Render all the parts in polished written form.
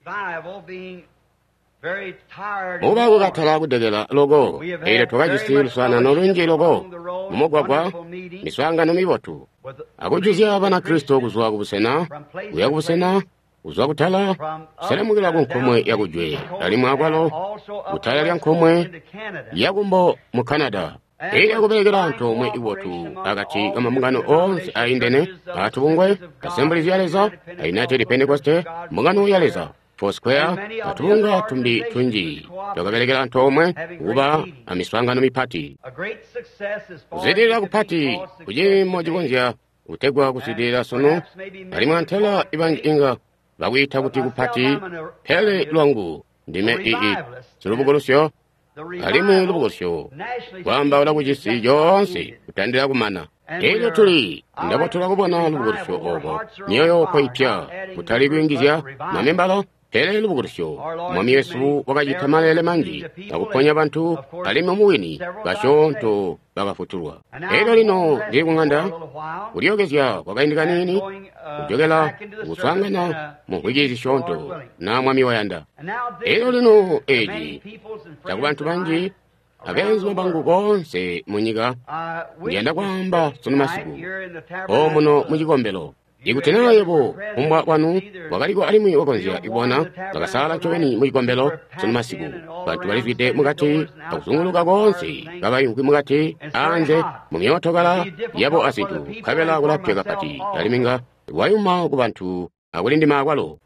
oba kukathala kudekera logo era twakajisilusana nolungi logo mumugwagwa miswangano mibotu akujuzya abana kristo okuzwa kubusena kuya kubusena kuzwa kutala selemukira kunkomwe yakujwe ali mwakwalo kutala lya nkomwe yakumbo mu canada era kuberekera ntomwe ibotu akati amamungano onse aindene atubungwe assemblies yaleza united pentecost mungano yaleza Foursquare atunga tumbi tunji twakaberekera ntomwe kuba amiswangano mipati kuzidira kupati kujimo jigonja utegwa kusidira sono alimwa ntela ibanjinga bawita kuti kupati pele lwangu ndime ii chilubugolosyo alimu lubugolosyo kwamba olakujisi jonse kutandira kumana ero tuli ndabotola kubona lubugolosyo ogo niyoyo koipya kutali kuingizya mamembalo pele lubugolosyo mwami Yesu wakajitamalele manji akuponya abantu alimu muwini bashonto bakafutulwa ero lino ndiri kung'anda kulyogezya kwakaindika nini kujogela kuswangana muhwigizi shonto na mwami wayanda ero lino eji taku bantu banji abenzi mabangu konse munyiga ndiyanda kwamba sono masiku omuno mujikombelo ikutenayobo umbwa wanu wakaliko alimu wakonzya ibona bakasala chokeni mujikombelo sono masiku bantu balifite mukati akuzunguluka konse kabayunkwi mukati anje mumyotokala yabo asitu kabela kulapya kapati aliminga wayuma ku bantu akulindi makwalo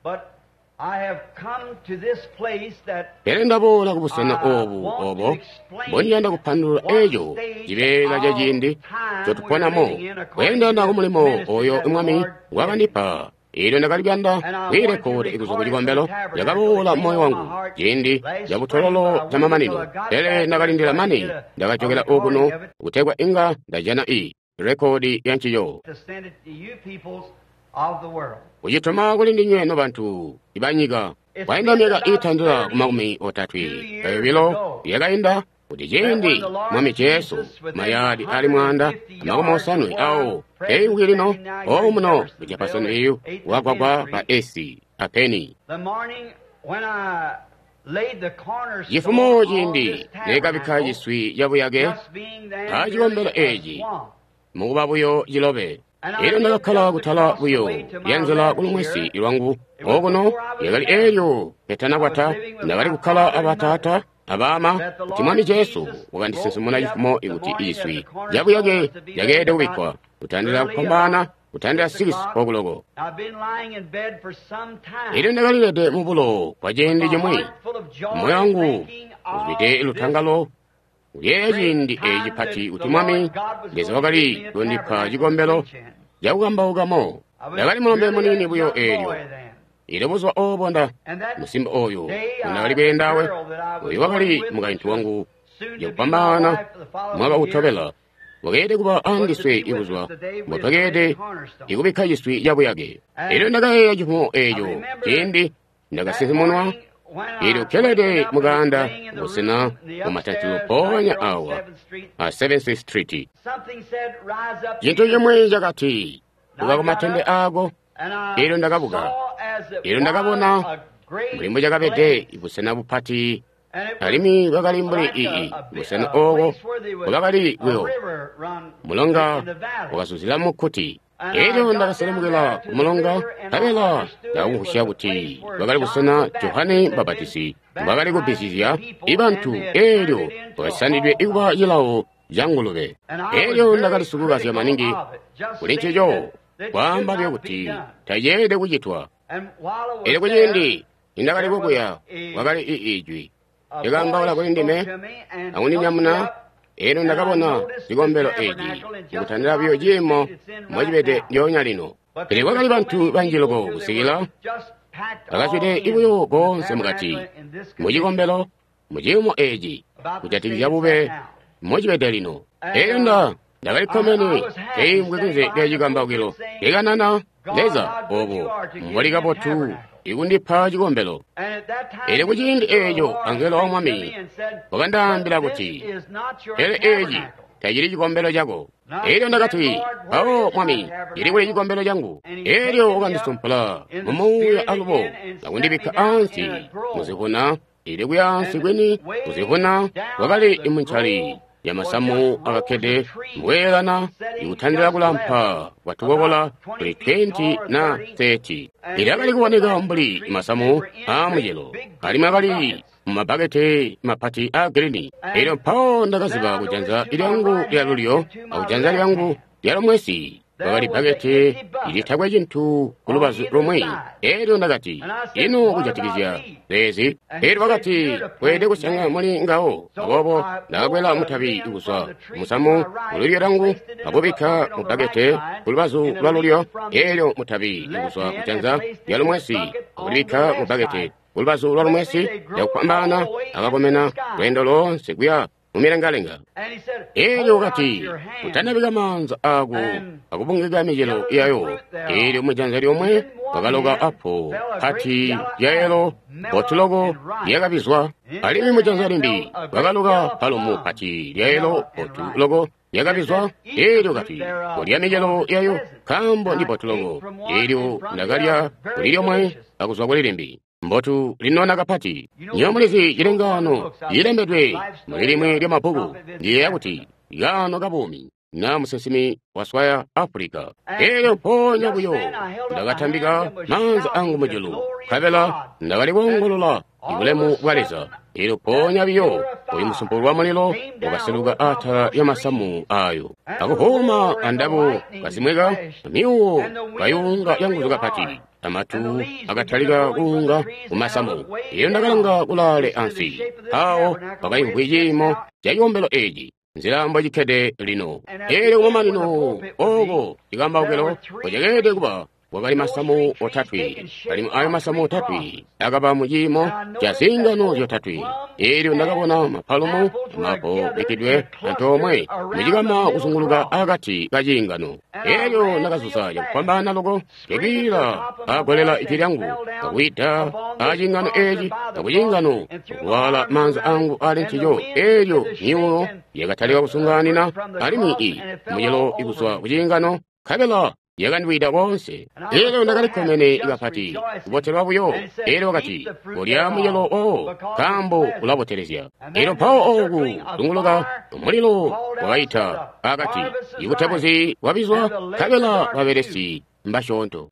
pele ndabola kubusena obo mboniyanda kuphandula ejo jibela jajindi chotuponamo kwenda ndako mulimo oyo imwami wakandipa ilo ndakalibyanda kwirekode ikuzo kujikombelo yakabola moyo wangu jindi jabutololo jamamanino pele ndakalindila mani ndakachokela okuno kutegwa inga ndajana rekodi yanchiyo kujitoma kulindi nyweno bantu ibanyiga waenda myaka itandula kumakumi otatwi kayobilo yakainda kuti jindi mwami Yesu mayadi ali mwanda amakumi osanwe awo eingwilino omuno kuchapasano iyo wakwakwa pa esi apeni jifumo jindi nekabika jiswi yabuyage ajikombelo eji mukuba buyo jilobe ero ndakakhala kuthala buyo yanzela kulumwesi ilwangu okuno yakali eyo petanakwata ndakali kukhala abatata abama kuti mwami Yesu wakandisensemuna jifumo ikuti iswi yabuyage yagede kubikwa kutandira kupambana kutandira 6 okuloko ero ndakalilede mubulo kwa jendi jemwe moyo wangu uzipite ilutangalo ulyejindi ejipati kuti mwami ngeze wakali londipa jikombelo jakukambawukamo yakali mulombe munini buyo elyo ilebuzwa obonda musimba oyo unakali kuyendawe uyo wakali mukaintu wangu jakupambana mwaka utobela wakede kuba andiswe ibuzwa mwapakede ikubika jiswi yabuyage ilo ndakayeya jifumo eyo jindi ndakasensemunwa ilo kelede muganda usina umatatulo ponya awa a 7th Street jinto yemwe jakati kukakumatende ago ilo ndakabuka ilo ndakabona mulimbo jakapete ibusena bupati alimi wakali mbuli ii ibusena ogo wakali wiyo mulonga wakasuzilamo kuti ero ndakaselemukela kumulonga kabela ndakukushya kuti wakali kusena Yohane Babatisi wakali kupisizya ibantu ero wakasanidwe ikuba yilawo jangulube ero ndakalisukukasya maningi kulinchejo kwamba byokuti tajede kujitwa ero kujindi indakali kukuya wakali iijwi ikambawula kulindime akuninyamuna ero ndakabona jikombelo eji ikutandira byo jimo mwajibete nyonya lino ere wakali bantu banjiloko kusikila akachite ibuyo konse mukati mujikombelo mujimo eji kujatikizya bube mwajibete lino ero ndakalikomeni keimbwekunze kejikambawukilo kekanana leza obo mbolikapo tu ikundipa jikombelo ere kujindi ejo angelo omwami wakandambila kuti ere eji tayiri chikombero chako. Eryo ndakati, awo mwami, ili kuli chikombero changu. Eryo ukandisumpula mumuya alupo nakundipika ansi muzifuna ili kuyansi kweni muzifuna wakali imunchali ya masamu akakhete mbwerana ikuthandira kulampa watukokola kuli 20 na 30. Ili akali kuoneka mbuli masamu a mujelo ali makali mumabakete mapati a green. Ilo mpao ndakazipa kujanza ilyangu lyalulyo akujanza lyangu lyalomwesi wakali bakete ilithakwa chinthu kulupazu lomwe. Eryo ndakati inu kuchatikizya lezi. Eryo wakati kwede kusanga muli ngawo apopo ndakakwela muthapi ikuswa musamu mululyo langu apopikha mubakete kulupazu lwalulyo. Eryo muthapi ikuswa kujanza lyalomwesi akupikha mubakete kulupazu lwalomwesi yakupambana akakomena lwendo lonse kuya mumilengalenga. Eryo wakati kutanapika manza ako akupungika mijelo yayo. Eryo mujanza lyomwe wakaloka apo hati yaelo potuloko yakapizwa alimi mujanza limbi wakaloka palomu hati yaelo potuloko yakapizwa. Eryo kati kulya mijelo yayo kambo ndi potuloko. Eryo ndakalya kulilyomwe akuzwa kulilimbi mbotu linona kapati nyomulizi chilengano yilembedwe mulilimwe lya mabuku ndiye yakuti yano kabumi na musesimi waswaya Afrika. Eryo ponya kuyo ndakathambika manza angu mujulu kapela ndakalikongolola ibulemu bwaleza. Eryo ponya biyo uyu musumpulwa mulilo ukaseluka atha ya masamu ayo akuhoma andapo kasimweka miwo kayunga yanguzo kapati amatu akathalika kunga umasamu. Iyo ndakalanga kulale ansi awo pakayimvwijimo chayombelo eji nzilambo chikhede lino. Eryo kumama lino oko chikamba ukelo kuchekete kuba wakali masamu othatwi kalimu ayo masamu othatwi akapa mujimo chasingano yothatwi. Eryo ndakabona maphalumu mapo ikidwe antomwe muchikama kusunguluka akati kachingano. Eryo ndakasusa yakupambana loko kekila akolera ichilyangu kakuita achingano eji kakuchingano kuwala manza angu ali nchicho. Eryo niwo yakathalika kusunganina alimi i mujelo ikuswa kuchingano kapela yakandiwida konse. Eryo ndakalikomene ikapati kupotelwa buyo. Eryo wakati kulya mujelo owo kambo kulapotelezya. Eryo pawo oku tunguluka mulilo wakaita akati ikuthapuzi wapizwa kapela waperesi mbashonto.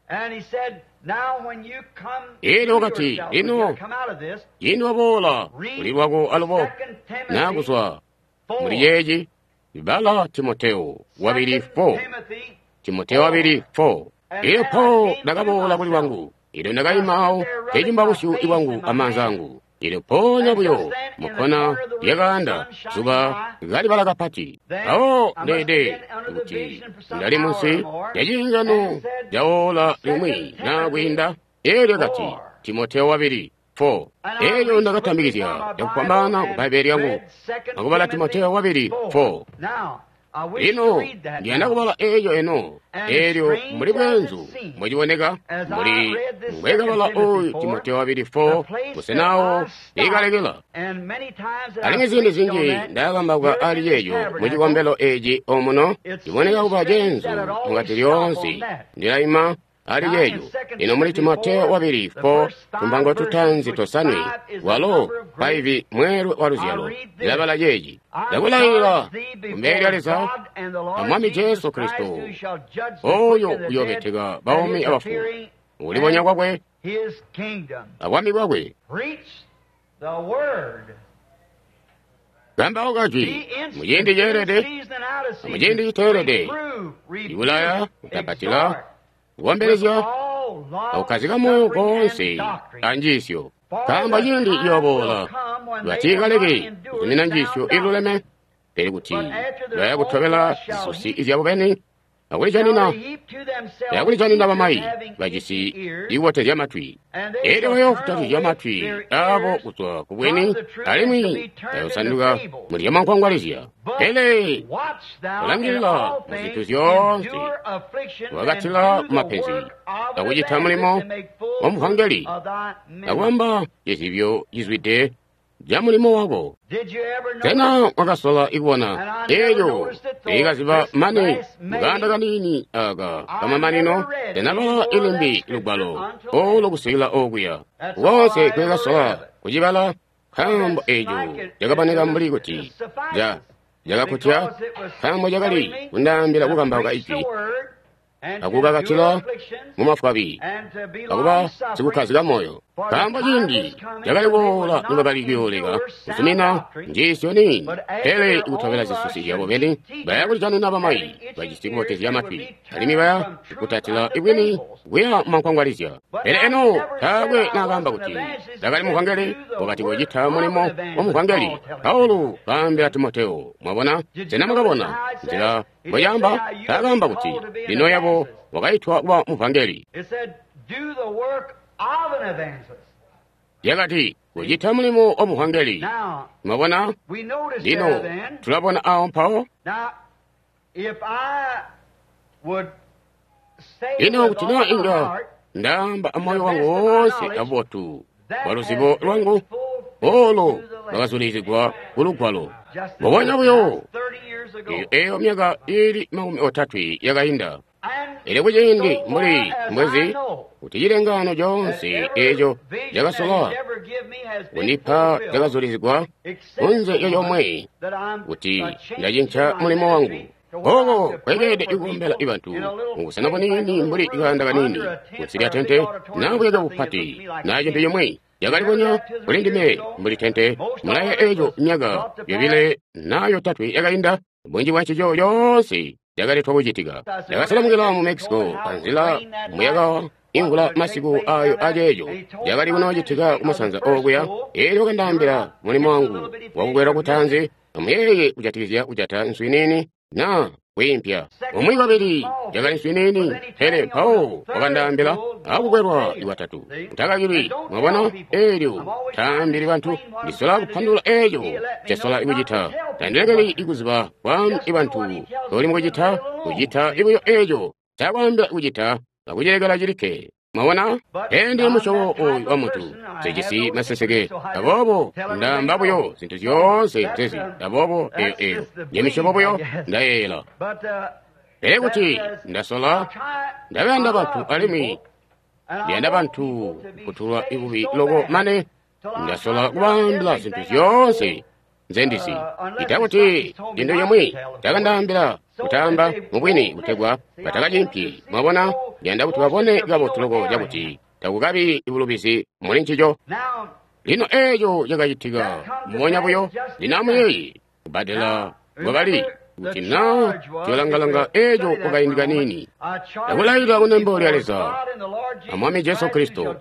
Eryo wakati ino wapola kulilwako alupo nakuswa muliyeji ibala Timoteo wabili 4 Timoteo wabili 4. Iyo po ndakapola kuli wangu ilo ndakayimawo kechimbabusu iwangu amanzangu ilo ponya buyo mukona yakanda zuba galibala kapati awo ndede kuti ndali munsi yachingano jawola limwi nakwinda. Eryo kati Timoteo wabili 4. Eryo ndakatambikizya yakupambana kubaibeeli yangu akubala Timoteo wabili 4. Lino ndiyenda kubala eryo eno. Eryo muli bwenzu mwejiboneka muli mwekabala oyu Timoteo wabili 4 kusenawo ikalekela. Ali zindi zinji ndakambakwa ali yeyo mwechikombelo eji omuno iboneka kuba jenzu ngati lyonse ndilayima ali yeyo. Ino muli Timoteo wabili 4 tumbango tutanzi tosanwi walo 5 mweru waluzyalo ilabala yeji ndakulayira kumbeli aleza amwami Yesu Kristo oyo uyobeteka baomi abafu ulibonya kwakwe abwami bwakwe gamba okati mujindi jerede mujindi jiterede iwulaya utapatila kuwombelezya okazika moyo konse anjisyo kamba yindi iyobola lwachikaleke kuzimina njisyo iluleme peli kuti lwayakuthovela zisusi izyabubeni akulichanina bamayi bajisi iwotezya matwi. Eryo yokutazizya matwi abo kutwa kubweni alimwi kayosanduka mulya mankwangwalizya ele kulangilila muzintu zyonse wakatila mapenzi akujitha mulimo omuhangeli akwamba yezibyo yizwide jamulimo wako tena wakasola ikuona eyo ikaziva mane muganda kanini aka kama manino tena vala ilimbi lugwalo olokusila okuya wonse kwekasola kucibala khambo ejo jakapanika mbuli kuti jakakutya khambo jakali kundambila kukambauka ichi akukakatila mumafwabi akuba sikukhazika moyo khambo chindi jakaliwola nimakalikiyoleka kusumina njisyo nini hele ikuthavela zisusi yabo beni baya kulichani napa mayi bachisikuotezi ya matwi alimi baya ikutatila ibwini kuya mankwangwalizya hele eno tabwe nakamba kuti dakali mukwangeli wakati wojitha mulimo wamukwangeli paulo kambila timoteo mwabona tena mwakabona nzira moyamba takamba kuti lino yabo wakayithwa kuba mukwangeli yakati kujitha mulimo omukwangeli mwabona lino tulabona awo mpawo lino kutina inga ndamba amoyo wangu wonse abotu waluzibo lwangu olo lwakazulizigwa kulugwalo mubona buyo eyo myaka ili 30 yakayinda ile kujindi muri mwezi utijilengano jonse ejo jakasola unipa jakazulizigwa unze yoyomwe uti ndajincha mulimo wangu ogo kwegede ikumbela ibantu ngusanapo nini mbuli ikanda kanini utsiri tente nabwega bupati najo ndiyomwe yakaliponya kulindime mbuli tente mulaye ejo nyaga yobile nayo 3 yakayinda bwenji wachijo yonse yakalitwa kuchitika yakasalamukila mu Mexico kanzila muyaga ingula masiku ayo ajejo yakali kunochitika kumasanza okuya eli wakandambira mulimo wangu wakugwera kutanzi amuyeye kuchatilizya kuchata nswinini na kwimpya omwi babiri yakali nswinini hele pawo wakandambira akugwerwa iwatatu ntakakili mwabona elyo tambiri bantu ndisola kuphandula ejo chasola ikuchitha tandilekeli ikuziba kwa ibantu toli mukujitha kujitha ikuyo ejo chakwambira kuchitha akujelekela chilike mwabona ende mushowo oyu wa mutu sejisi maseseke abobo ndambabuyo zintu zyonse zezi abobo eyo nyemishobobuyo ndayela kuti ndasola ndabenda bantu alimi ndiyenda bantu kutula ibubi logo mane ndasola kubambila zintu zyonse nzendisi itakuti ndindo yomwe takandambira kutamba mubwini kutegwa patakajimpi mwabona ndiyenda kuti babone gabo tulogo jakuti takukabi ibulubisi muli nchijo lino ejo yakayitika mumonya buyo linamuyeyi kubadela bwabali kuti na cholangalanga ejo wakayindika nini yakulayira kunembo lyaleza amwami Yesu Kristo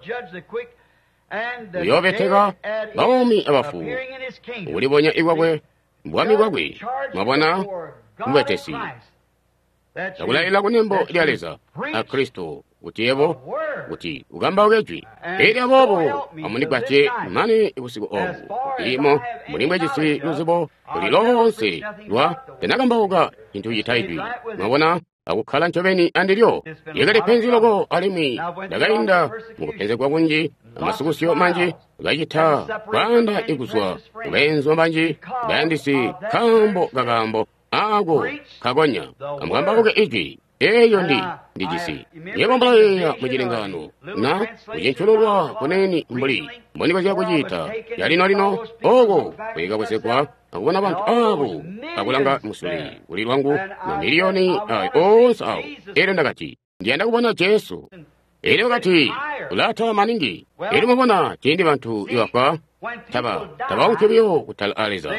uyobeteka bawomi abafu ulibonya iwabwe mbwami bwabwe mwabona mbwetesi yakulayira kunembo lyaleza a Kristo kuti ebo kuti ugamba ukejwi ili abobo amunikwache mani ikusiku obu imo mulimwe jisi luzibo ulilonse lwa tenakambauka intu yitaidwi mwabona akukhala nchoveni andilyo yekali penzi logo alimi dakayinda mukupenze kwa kunji amasukusyo manji gajitha kwanda ikuswa kubenzo manji bayandisi kambo kakambo ako kagonya kamukambauke ijwi eyo ndijisi yekombala mujilingano na kujinchululwa kuneni mbuli mboniko zyakuchita yalino ogo kuyika kusekwa akubona bantu abo akulanga musuli uli lwangu mamiliyoni onse awo ero ndakati ndiyenda kubona Yesu eri wakati kulata maningi eri mubona chindi bantu iwakwa tabaukebyo kutalaliza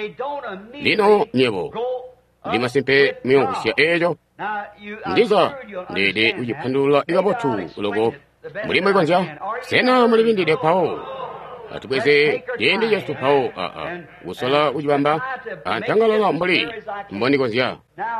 lino nyebo limasimpe miyongusya ejo ndiza ndede ujiphandula ikabotu ulogo mulimo ikonja sena mulibindile pawo atubweze yendi Yesu pawo usola ujibamba antangalala mbuli mboni konja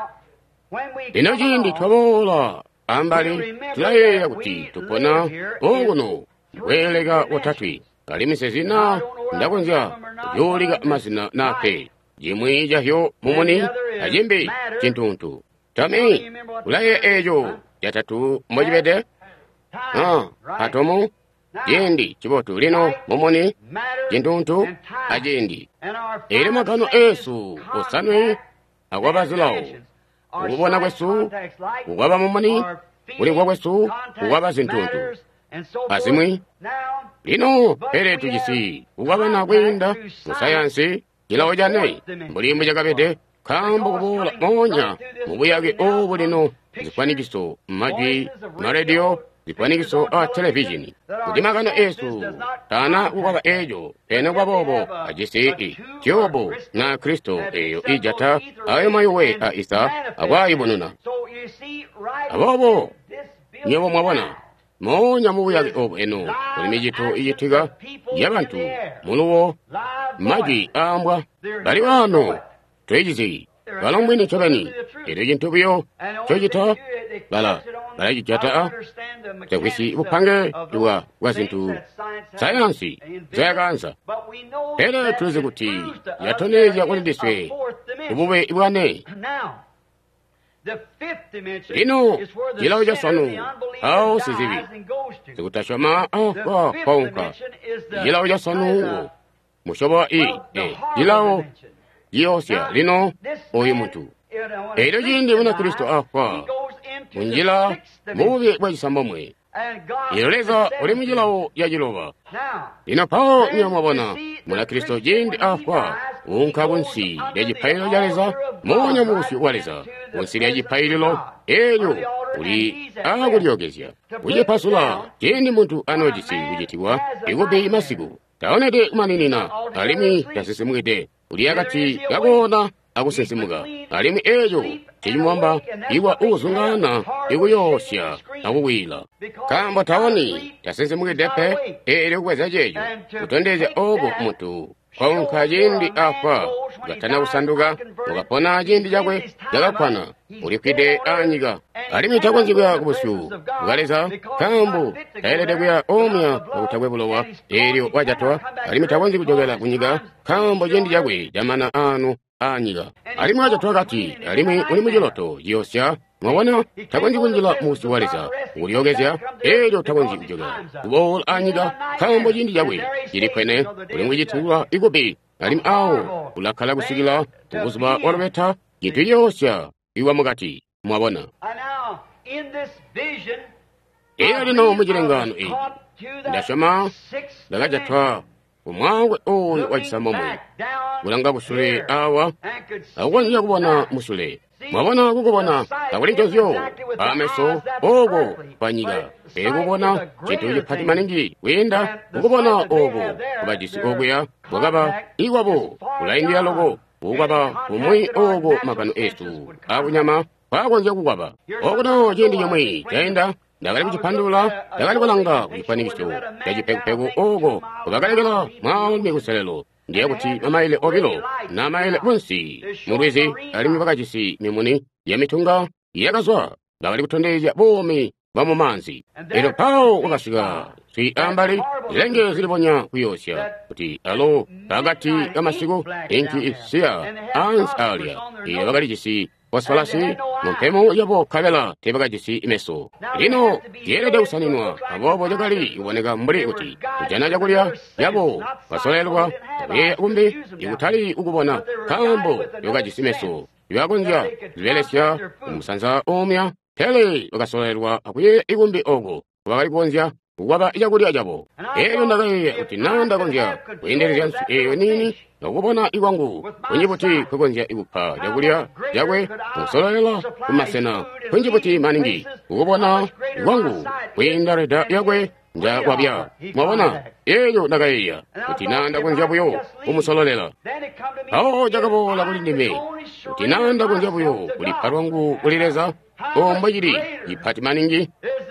lino chindi twabola ambali tulayeya kuti tupona ogono welega watatwi kalimise zina ndakonja yoliga mazina nape jimwi jahyo mumoni ajimbi chintuntu tami ulaye ejo yatatu mojibede atomu jendi chibotu lino momoni jinduntu ajendi ere makano esu osanwe agwabazilawo ukubona kwesu kukwaba momoni kulikwa kwesu kukwaba zintuntu asimwi lino ere tujisi kukwaba nakwinda musayansi jilawo jane mbulimbu jakapete kambo kubola monya mubuyage obu lino zifanikiso majwi maredio zifanikiso a televishini kudimakano esu tana kukwaba ejo ene kwabobo ajisi tyobo na kristo eyo ijata ayo mayowe a isa agwayibonuna abobo nyewo mwabona monya mubuyage obu eno kulimijito iyitiga yabantu munuwo majwi ambwa bali wano twejizi balongwini chobani ero jintubiyo chojita balajijata tekwisi bupange iwa wazintu sayansi zayaganza ere tuzi kuti yatoneja kulidiswe ubube ibwane lino jilawo jasanu hao sizivi zikutashama kwa konka jilawo jasanu mushoba jilawo yosya lino oyo muntu ero jindi muna kristo afa munjila mubi bwaisambamwe iloleza oli mujilawo yajiloba lino pao nyamwabona muna kristo jindi afa unka bunsi lyajipailo jaleza monya musi waleza bunsi lyajipaililo elyo uli agulyogezya ujepasula jindi muntu anojisi ujitiwa igubi masiku taonede umaninina alimi yasisimwide uli akati gagona akusesimuka alimi ejo tijimwamba iwa uzungana ikuyosya akuwila kamba taoni yasesimwidepe eri ukweza jejo kutondeza ogo mutu konka jindi afa gatana kusanduka ukapona jindi jakwe jakapana ulikwide anyiga alimi takonzibwa kubusu ukaleza kambu taelede kuya omya ukutagwe bulowa eri wajatwa alimi takonzi kujogela kunyiga kambo jindi jakwe jamana anu anyiga alimi wajatwa kati alimi uli mujiloto yosya mwabona takonzi kunjila musi waleza uliogezya eri takonzi kujogela kubola anyiga kambo jindi jakwe jiri kwene uli mujitulwa igubi alimi awo ulakala kusigila kukuzuba walobeta jitu yosya iwa mugati mwabona iyo lino mujilengano iyi ndashama ndagajatwa umwangwe oyo wajisamamwe ulanga busule awa awonye kubona musule mwabona kukubona kabulichozyo ameso ogo panyiga ekubona chitu jipati maningi wenda kukubona ogo kubajisi ogoya wagaba iwabo ulaindia logo ukaba umwi ogo makano esu abunyama pakonje kugwaba ogono jindi yomwe jaenda ndagali kuchipandula ndagali kulanga kuchipanikiso yajipekupegu ogo kubagalekela mwaulimi kuselelo ndiye kuti mamaile obilo na maile bunsi mulwizi alimi bakachisi mimuni ya mitunga yakazwa ndagali kutondeja bomi bamumanzi ero pao wakasiga si ambali zilenge ziliponya kuyosya kuti alo kagati kamasiku inki isiya ans alia iya bakalichisi wasfalasi mumpemo yabo kabela tebakachisi imeso lino yerede usaninwa abobo jakali iboneka mbuli kuti kujana jakulya yabo wasolelwa ye umbi ikutali ukubona kambo yokachisi imeso yakonja zibelesya umusanza omya tele wakasolelwa akuye ikumbi ogo wakali konja kuwaba ijakulya jabo eyo ndakaiye kuti nanda konja kuyenderezya nsu eyo nini nokubona iwangu kunjibuti kukonja ikupha jakulya jakwe kusolelwa kumasena kunjibuti maningi kukubona iwangu kuyendareda yakwe njakwabya mwabona eyo ndakaiya kuti nanda konja buyo kumusololela awo jakabola kulindime kuti nanda konja buyo kuliparwangu kulileza ombajiri ipati maningi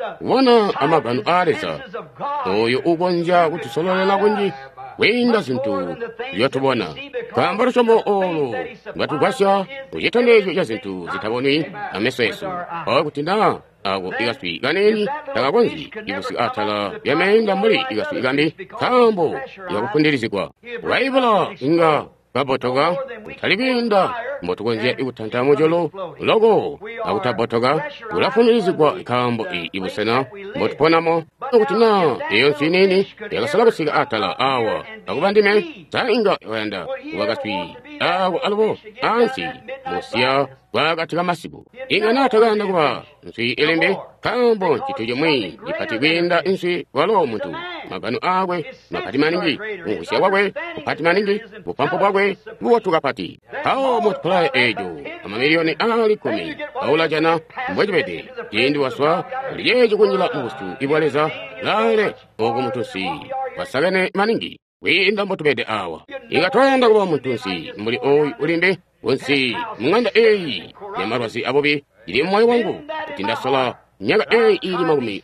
wona amaganu aleza oyo ukonja kutusololela kunji wenda zintu yotubona kambaro chombo olo ngatugwasya uyitandejo ya zintu zitabonwi ameso yesu kuti na ago igaswi ganeni tagakonzi igusi atala yamenda muri igaswi gandi kambo yakukundirizikwa waibala inga kabotoka utalikwinda motokonzya ikuthanthamo cholo loko akutabotoka ulafumirizibwa ikambo ibusena motiponamo kuti na iyo nsinini yakasala kusika atala awa akupandime sainga wenda wakaswi awo alobo ansi musiya wakatika masiku ing'anataganda kuba nswi ilembe kambo chitu chomwe ipati kwinda inswi walo muntu magano akwe mapati maningi mukusiya kwakwe kupati maningi bupampo bwakwe buwotuka pati kawo mutipulaye ejo amamiliyoni ali 10 aula jana mbwechipete tindi waswa liyejo kunyila mustu ibwaleza lale oko mutusi wasagane maningi winda mbotupete awa ingatwenda kuba mutusi mbuli oyi ulimbe wonsi mung'anda eyi yamarwasi abobi ili mmoyo wangu kuti ndasola nyaka eyi ili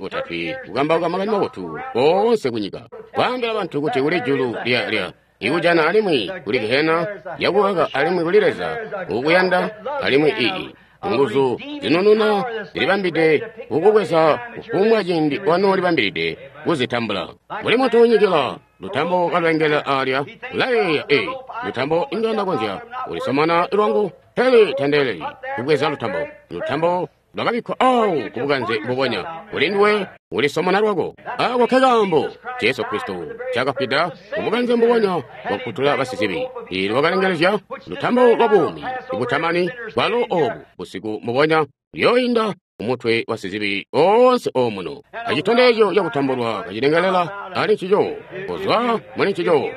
30 kukamba magalima wotu onse kunyika kwambira bantu kuti uli julu lya ikujana alimwi kuli gehena yakuwaka alimwi kulileza ukuyanda alimwi iyi nguzu zinununa zilibambide ukukweza ukumwa jindi wano libambiride kuzitambula muli mutu unyikila lutambo kalwengela alya laleya lutambo ingana konzya ulisomana ilwangu heli tendele kukweza lutambo lwakabikho awu kubukanze bubonya ulindiwe ulisomana lwako awo kegambo Yesu Kristo chakapita kubukanze bubonya wakutula basisibi ili wakalengelezya lutambo lwabumi ibutamani kwalo obu busiku bubonya yoyinda umutwe wasizibi onse omuno achitondejo yakutambulwa kachilengelela ali chijo kozwa mwene chijo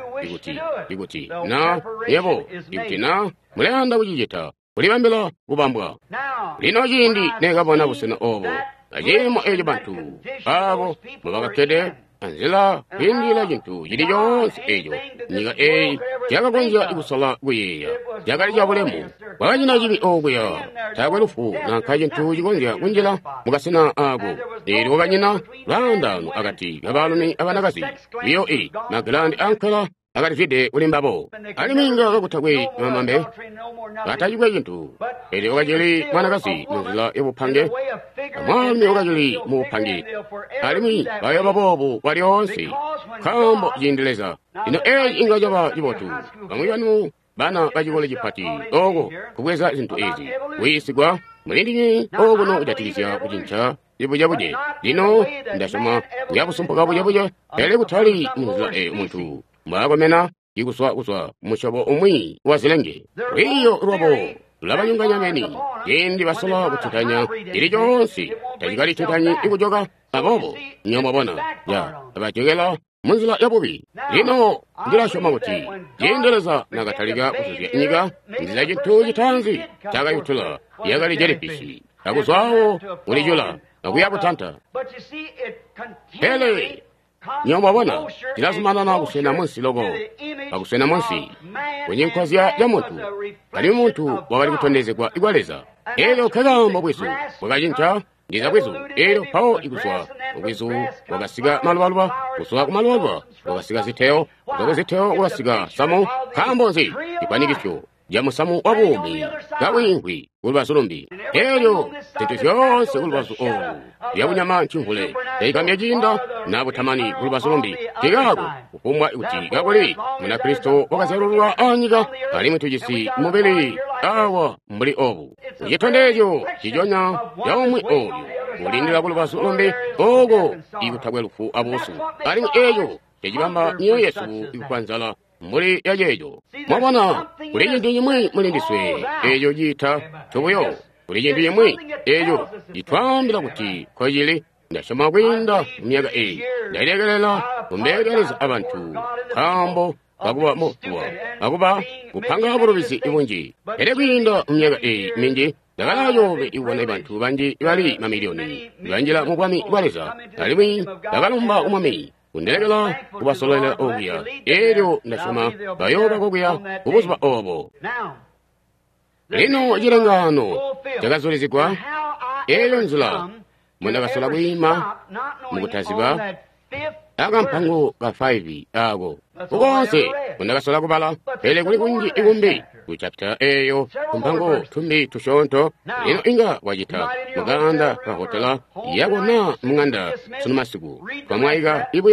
ikuti na yebo ikuti na mulenda kuchijita kulibambila kubambwa lino jindi nekabona busena obo ajimo ejo bantu abo mubakakede anzila kwindila jintu jili yonse ejo niga jakagonja ikusala kuyeya jakali jabulemu wajina jibi oguya takwelufu nankajintu jigonja kunjila mukasena ago lili wakanyina landano akati gabalumi abanakasi iyo na grandi ankara akati fide ulimbabo aliminga kakutakwe mamambe katajikwe jintu ili wakajili mwanakasi nzila ibupange amwami wakajili mupange alimi bayababobu wali onse kambo jindeleza ino ingajaba jibotu kamuyanu bana bajikole jipati ogo kukweza zintu ezi wisigwa mulindinyi ogo no ujatilisya kujincha ibujabuje lino ndasoma uyabusumpuka bujabuje ele kutali nzila umuntu mwakomena ikuswa mushobo umwi wazilenge iyo robo labanyunganyameni yendi basola kuchitanya ili jonsi tajikali chitanyi ikujoka abobo nyomabona ya abachogela munzila yabubi lino ndilashoma kuti yendeleza nakataliga kusuzya inyiga nzila jintu jitanzi chakayutula yagali jelipisi akuswawo ulijula nakuyabutanta hele nyomabona tilazimana na kusena munsi logo akusena munsi kwenye nkwazya ya muntu kali muntu wakali kutondezekwa igwaleza elo kagamba bwisu wakajincha ndiza bwisu elo pao ikuswa bwisu wakasiga malubalwa kuswa kumalubalwa wakasiga ziteo kutoka ziteo wakasiga samu kambonzi ikwanikisyo jamusamu wabumi gawingwi kulubasulumbi elo tintu vyonse kulubasu ovu yabunyama nchimvule yaikambya jinda nabutamani kulubasulumbi tigago upumwa ikuti gagoli muna Kristo wakazalulwa anyika alimu tujisi mubili awa mbuli ovu ujitondejo chijonya yaumwi ovu ulindila kulubasulumbi ogo ikutabwe lufu abusu alimu ejo yajibamba niyo Yesu ikukwanzala mbuli yajejo mwabona ulijindu yimwe mulindiswe ejo jita chobuyo ulijindu yimwe ejo jitwambila kuti kwajili ndashoma kwinda myaga ndailegelela umbegereza abantu kambo bakuba motuwa bakuba kupanga burubisi ibunji ere kwinda myaga minji dagalayobe iwona abantu banji bali mamiliyoni banjila mubwami ibwaleza alimi dagalumba umwami kundelegela kubasolera obuya eryo ndashoma bayoba kobuya kubuzwa obo lino jirengano jagazolezekwa eyo nzula mwendagasola bwima mukutaziba akampango ka 5 ago ukonse mwendagasola kubala ele kuli kunji igumbi kuchapita eyo kumpango tumbi tushonto lino inga wajita muganda kahotela yagona munganda sunumasiku kwamwaiga ibuyo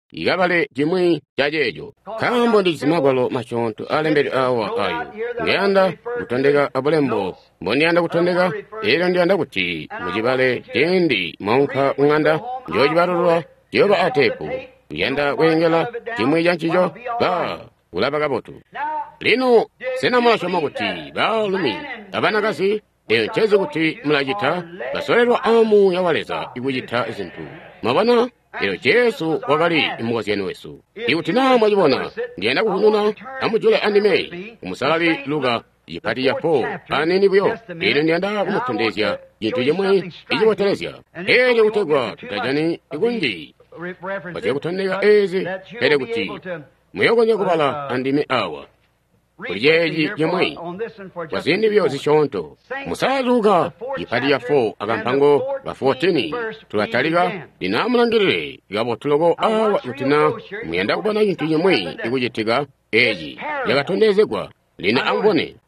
igabale chimwi chajejo kambo ndi chisimagwalo machonto alembedwe awa ayo ndiyanda kutondeka abulembo mbondiyanda kutondeka ero ndiyanda kuti muchibale tendi monkha ng'anda ndiyo chibalolwa tiyoba atepo kuyenda kuyengela chimwi chanchicho ba kulapa kapoto lino sena mwasoma kuti balumi abanakasi enchezi kuti mulachita basolerwa amu yawaleza ikuchita zinthu mabana ero Yesu wakali immozi yenu wesu ikuti namwe achibona ndiyenda kuhununa amujule andime umusalali Luka yipati yapo aneni buyo ino ndiyanda kumutondezya yintu yemwe ichiwotelezya ere kutegwa tutajani ikunji bache kutondeka ezi ere kuti muyogonya kubala andime awa kulijeji yemwe wazindi byo zishonto musaluka yipati ya 4 akampango ba 14 tulataliga linamulangirire gabo tulogo awa yutina muyenda kubona yintu yemwe ikujitiga eji yagatondezegwa lina ambone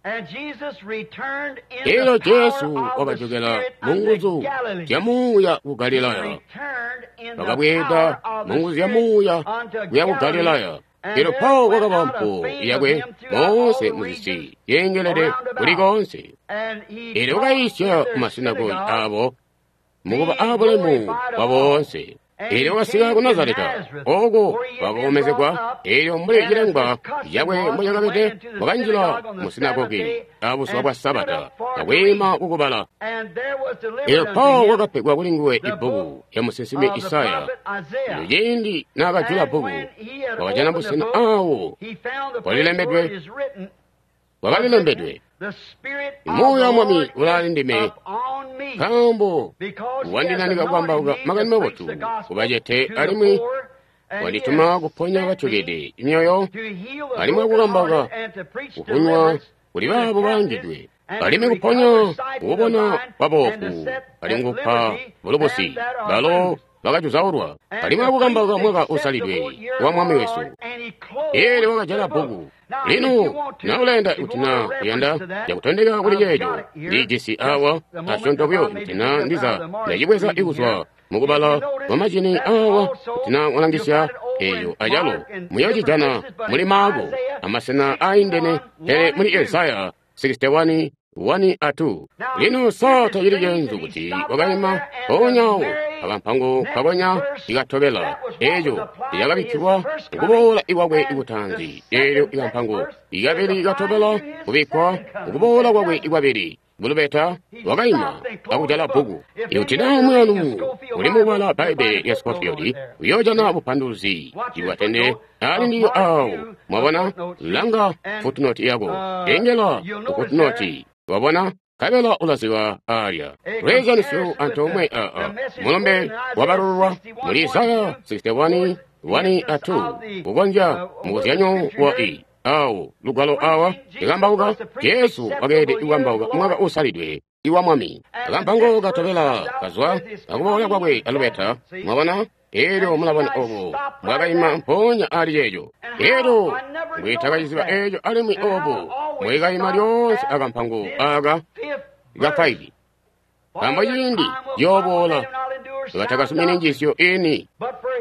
ero Yesu wabajogela munguzu ya Mungu ya Galilaya bakabweda munguzu ya Mungu ya Galilaya ero Paulo wakabampo yagwe Mose muzisi yengelede kulikonse ero kaisha masinagogi abo mugoba abulemu babonse ero wasiga ku Nazareta ogo bagomezegwa ero mulejirengwa yagwe muyagabete baganjira musinagogi abo sobwa sabata awema kukubala ero Paulo wakapegwa kulingwe ibugu ya musesime Isaya yendi nagajula bugu wabajana busina awo walilembedwe moyo mwami ulalindime kambo wandinanika kwamba magani mabotu kubajete alimwi walituma kuponya bachogede imyoyo alimwe kugamba kuhunywa kuli babo bangidwe alime kuponya ubona babofu alingupa bolobosi balo bakajuzaurwa alimwe kugamba mwaka usalidwe wa mwami wesu ere wakajala bugu lino naulenda utina kuyanda yakutondeka kulijejo ndi jisi awa ashontobyo utina ndiza najibweza ikuswa mukubala wamachini awa utina walangisya eyo ajalo muyajijana muli mago amasena aindene ere muli Isaya 61 1-2 lino sata yilijenzu kuti wakayima onyawo abampango kabonya igatobela ejo yagabikirwa ukubola iwagwe ibutanzi eyo ibampango igabiri igatobela kubikwa ukubola gwagwe igwabiri bulubeta wakayima akujala bugu iutina mwanu ulimu wala Bible ya Scofield uyojana bupanduzi iwatende ali ndiyo awo mwabona langa footnote yago engela footnote wabona kabela ulaziwa aria reza nisyo antomwe mulombe wabarurwa muri Isaya 61 1-2 ugonja mugozyanyo wa awo lugalo awa igambauga Yesu agede igambauga mwaka usalidwe iwa mwami agampango gatobela kazwa akubola kwagwe alubeta mwabona ero mulabona obo mwagayima mponya ali yejo ero mwitagayiziba ejo alimi obo mwegayima lyonse agampango aga gafaidi kamba yindi yobola gatakasumini njisyo eni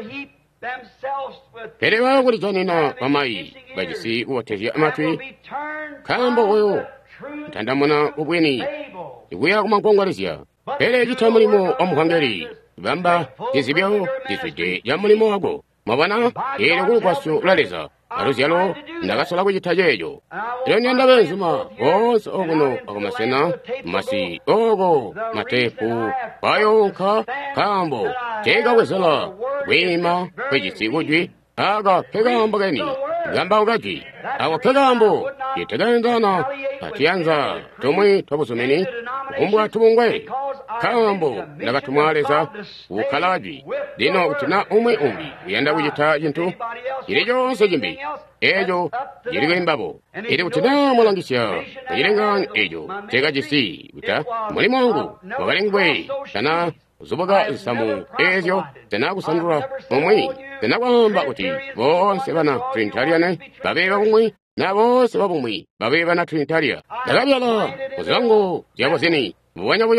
pere wakulijanina pamayi bajisi uwotezya amatwi kamba oyo ntandamona ubweni iguya kumankongolesya pere jita mulimo omuhangeri bamba jizibyo jiswide ya mulimo wago mwabana ere kulukwaso ulaleza aluzyalo ndagasola kujitajeyo ero nyanda benzuma onse oguno akumasena masi ogo matepu payonka kambo tega wezala wima kwejisi ujwi aga pegambo geni gamba ugaji awa pegambo yitegandana atiyanza tumwi tobusumini kumbwa tubungwe kambo ndagatumwaleza ukalaji dino utina umwe uyanda kujita jintu ile jonse jimbi ejo yirigo imbabo ile utina mulangisya yirenga ejo tega jisi uta muli mwangu wabalengwe kana uzubaga isamu ezyo tena kusandura mumwi tena kwamba uti bonse bana Trinitariane babeba kumwi na bonse babumwi babeba na Trinitaria dalabyala uzango jabosini muwanya buyo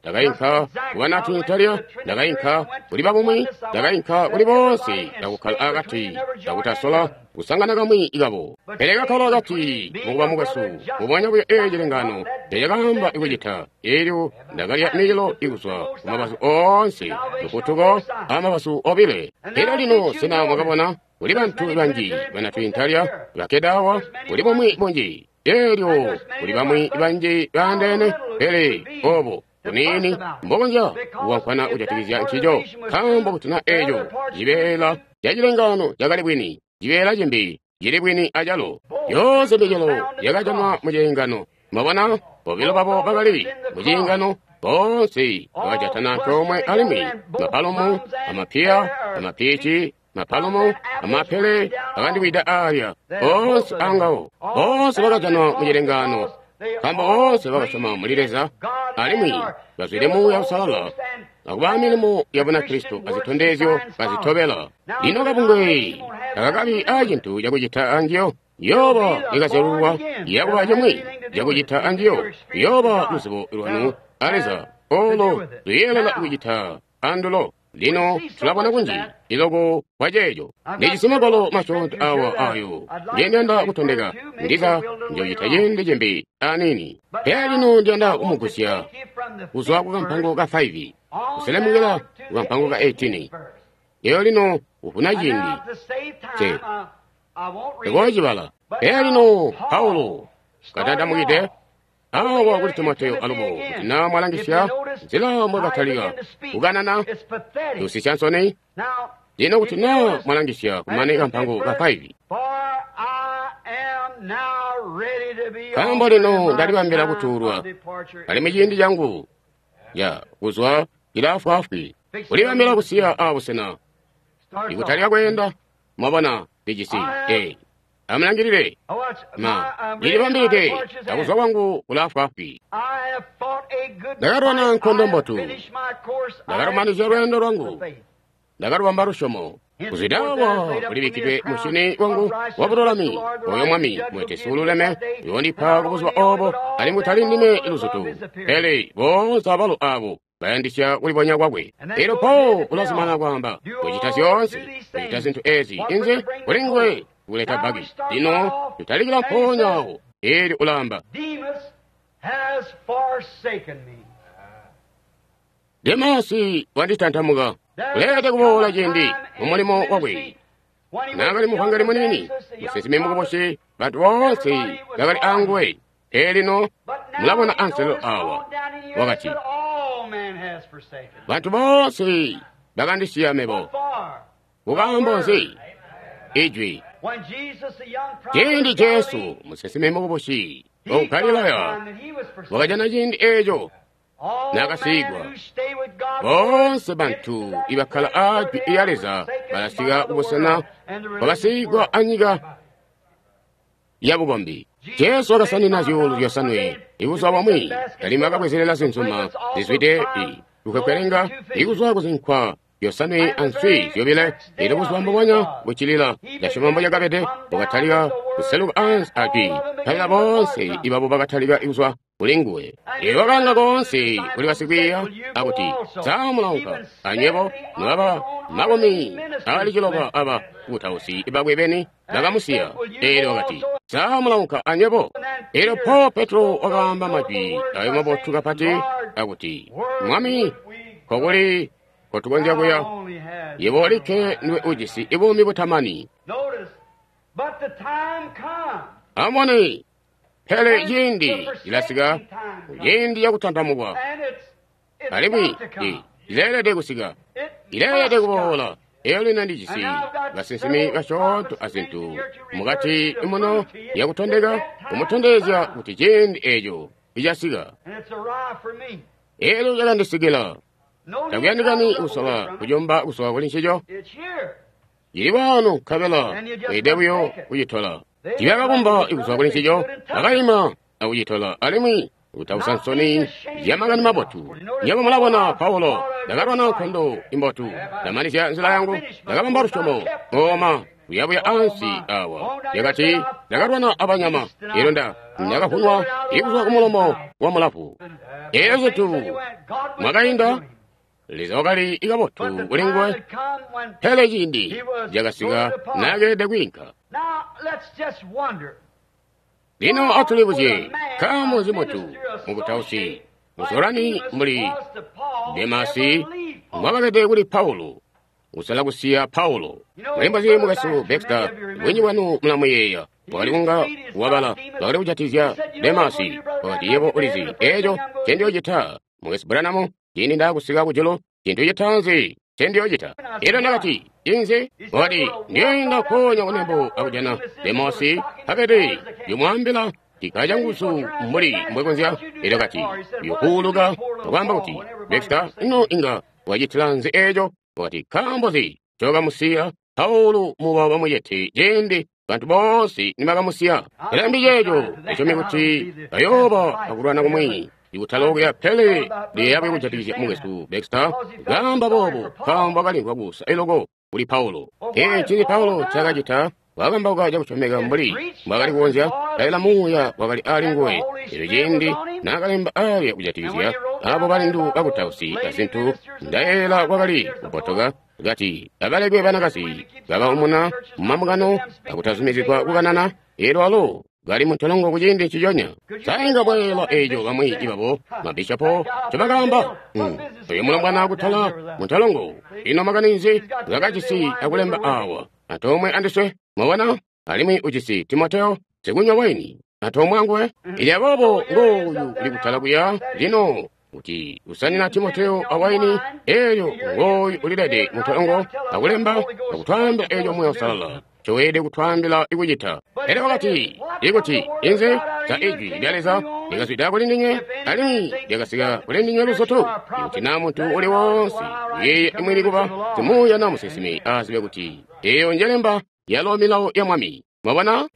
ndakayinka kubanatu Italia ndakayinka kuli babumwi ndakayinka kuli bonse ndakukhala akati ndakutasola kusangana kamwi igabo pereka khala akati mukuba mukasu mubwanya bwe ejelengano ndeyakamba ikujita eryo ndakalya nilo ikuswa kumabasu onse tukutuko amabasu obile era lino sina mwakabona kuli bantu banji banatu Italia bakedawa kuli bomwi bonji eryo kuli bamwi banji bandene pele obo kunini mbonja wankwana ujatikizya nchijo kamba kutina ejo jibela jajilengano jagali bwini jibela jimbi jiri bwini ajalo yose bijelo yagajana mujengano mabana obilo babo bagali mujengano bonse wajatana tomwe alimi mapalomo amapia amapichi mapalomo amapele agandi wida aya bonse angao bonse bagajana mujengano kamba bonse bagasoma mulireza alimi baziremu ya usalala akubamilemu yabona Kristo azitondezyo bazitobela lino kabungwe akagabi ajentu yakujita angiyo yoba igaseruwa yakubajemwi yakujita angiyo yoba lusibo irwanu aleza olo luyelala kujita andulo lino tulabona kunji ilogo wajejo nejisimagolo machonto awa ayo ndyenda kutondeka ndiza njoyita yende jembe anini pelino ndyenda umukusya uzwaku kampango ka 5 uselemukela kampango ka 18 iyo lino ufuna jindi che egojibala pelino Paulo katanda mugite awa kuli Timoteyo alubo kutina mwalangisya zila mwakataliga kuganana tusisyansoni lino kutina mwalangisya kumane kampango ka 5 kamba lino ndalibambira kuturwa ali mijindi jangu ya kuzwa ilafu afi ulibambira kusiya abusena ikutaliga kwenda mwabona DGC amulangirire ma nilibambike akuzwa wangu kulafu afi ndakarwana nkondombotu ndakarumanizya lwendo lwangu ndakarubamba rushomo kuzidawa kulibikidwe mushini wangu wabudolami oyo mwami mwetesululeme yondipa kubuzwa obo ali mutalindime ilusutu ele bonse abalo abo bayandisya kulibonya kwakwe ero po ulazimana kwamba kujita syonse kujita zinthu ezi inze kulingwe kuleta bagi lino tutalikira mponyawo eri ulamba Demasi wanditantamuka kulete kubola jendi umulimo wakwe nagali muhangali munini musesime mukuboshe bantu bonse nagali angwe elino mulabona anselo awa wakati bantu bonse bagandisiyamebo kugamba nsi ijwi jendi Jesu musesime mukuboshi okalilaya wakajana jendi ejo nakasigwa bonse bantu ibakala ajwi iyaleza balasiga ubusana bagasigwa anyiga yabugombi Jesu akasani nazyo lyosanwe iguzwa bamwi kalima kabwezelela zinsuma zizwite ukakwerenga iguzwa kuzinkwa yosanwe answi yobile ilo kuzwamba mwanya buchilila yashomambo yakabete bugataliga kuseluka ans ati kalila bonse ibabo bagataliga iguzwa ulinguwe iwaganga gonse uli basigwiya akuti samulauka anyebo nwaba magomi alikiloba aba utausi ibagwebeni nagamusiya ero wakati samulauka anyebo ero po Petro ogamba majwi ayo mabotu gapati akuti mwami koguli kotugonja kuya yebolike nwe ujisi ibumi butamani amone hele yindi ilasiga yindi ya kutantamugwa alibi ilele de kusiga ilele de kubola eli nandijisi basensimi bashoto asintu mugati imono ya kutondega umutondeza kuti jendi ejo ijasiga elo yalandisigila tabyandikani usaba kujomba usaba kulinchijo yibano kabela idebuyo uyitola Tiyaga kumba ikuswa kulinchijo akayima awuyitola alimi utawu Sansoni yamangani mabotu nyama mulabona Paulo dagarwana kondo imbotu damanisha nzila yangu dagabamba rushomo ngoma uyabuya ansi awa yakati dagarwana abanyama ironda nyagahunwa ikuzwa kumulomo wa mulafu ezo tu magainda lizogali igabotu ulingwe hele jindi jagasiga nage degwinka lino atulibuze kamuzi motu mugutausi musorani muri Demasi mwagalede kuli Paulo usala kusiya Paulo mulimbazi mugaso Baxter wenyi wanu mulamuyeya waliunga wabala wali kujatizya Demasi wakati yebo ulizi ejo chendio jita mugasi Branham jini nda kusiga kujelo chendio jitanzi chendio jita ilo nakati inze wadi nienda konya kunembo akujana Demasi hakede yumwambila tikaja ngusu muri mbwekonzya ilo kati yukuluga kwamba kuti Baxter ino inga wajitilanze ejo wakati kambozi choga musiya Paulo mubaba muyeti jendi bantu bosi nimagamusiya elambi jejo echomi kuti ayoba akulwana kumwi ikutaloga pele liyabe kujatizya mugesu Baxter gamba bobo kamba kalingwa gusa elogo kuli Paulo chini Paulo chagajita wagamba ukaja kuchomega mbuli mbakali kuonzya kaila muya wakali alingwe ilo jendi nakalimba aye kujatizya abo balindu bakutausi asintu ndaela wakali kupotoga gati abalegwe banakasi gaba umuna mamugano akutazumizikwa kuganana ero alo gali muntolongo kujindi chijonya sainga bwela ejo bamwi ibabo mabishapo chibagamba oyo mulambwana akutala muntolongo ino maganizi gakachisi akulemba awa atomwe andiswe mwawana alimwi uchisi Timoteo segunya waini atomwe angwe ili abobo ngoyu likutala kuya lino uti usani na Timoteo awaini eyo ngoyu ulidede muntolongo akulemba akutwamba ejo mwe usala chowede kutwambila ikujita ere wakati ikuti inze za iji lyaleza ingaswida kulindinye alimi lyagasiga kulindinye lusoto ikuti na muntu uli wonsi yeye imwini kuba timuya na musisimi asibe kuti eyo njelemba yalomilawo ya mwami mwabana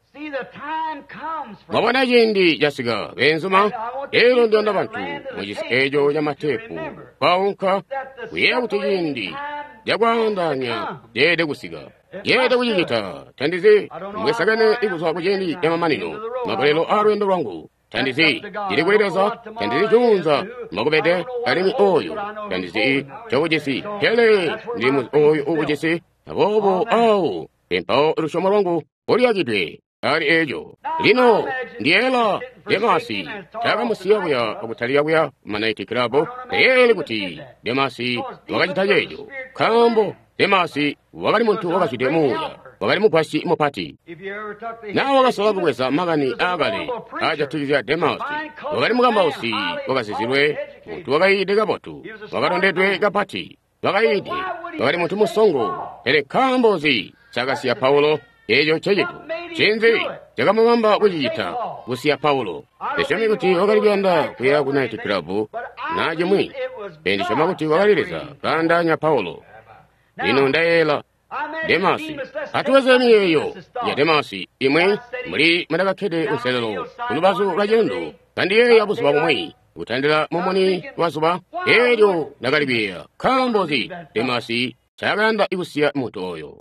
mwabana yindi jasiga benzuma ero ndionda bantu mujisi ejo ya matepu kwaunka kuye kuti yindi jagwandanya jede kusiga yede kujigita tandize mwesagane ikuzwa kujendi ya mamanino mabalelo arwendo rwangu tandize jiri kueleza tandize junza magobede alimi oyo tandize chawujesi hele ndimu oyo ujesi abobo au empao rushomo rwangu oliagidwe ali ejo lino ndiela Demasi chaga musiyabuya okutaliyabuya manaiti kirabo eyeli kuti Demasi wakachitajejo kambo Demasi wakali muntu wakachite muya wakali mupasi mupati na wakasala kukwesa magani agale ajatizya Demasi wakali mugamba usi wakasizirwe muntu wakayide gabotu wakatondedwe gapati wakayide wakali muntu musongo ele kambozi chagasiya Paulo ejo chejitu chinzi chakamamamba kujita kusiya Paulo eshomi kuti wakalibanda kuya ku Night Club naje mwi pendi shoma kuti wakalireza kandanya Paulo lino ndaela Demasi atuwezeni eyo ya Demasi imwe muri madagakede unselelo kulubazu rajendo kandi eyo abusuba kumwe utandila mumoni wasuba ejo nakalibia kambozi Demasi chaganda ikusiya muntu oyo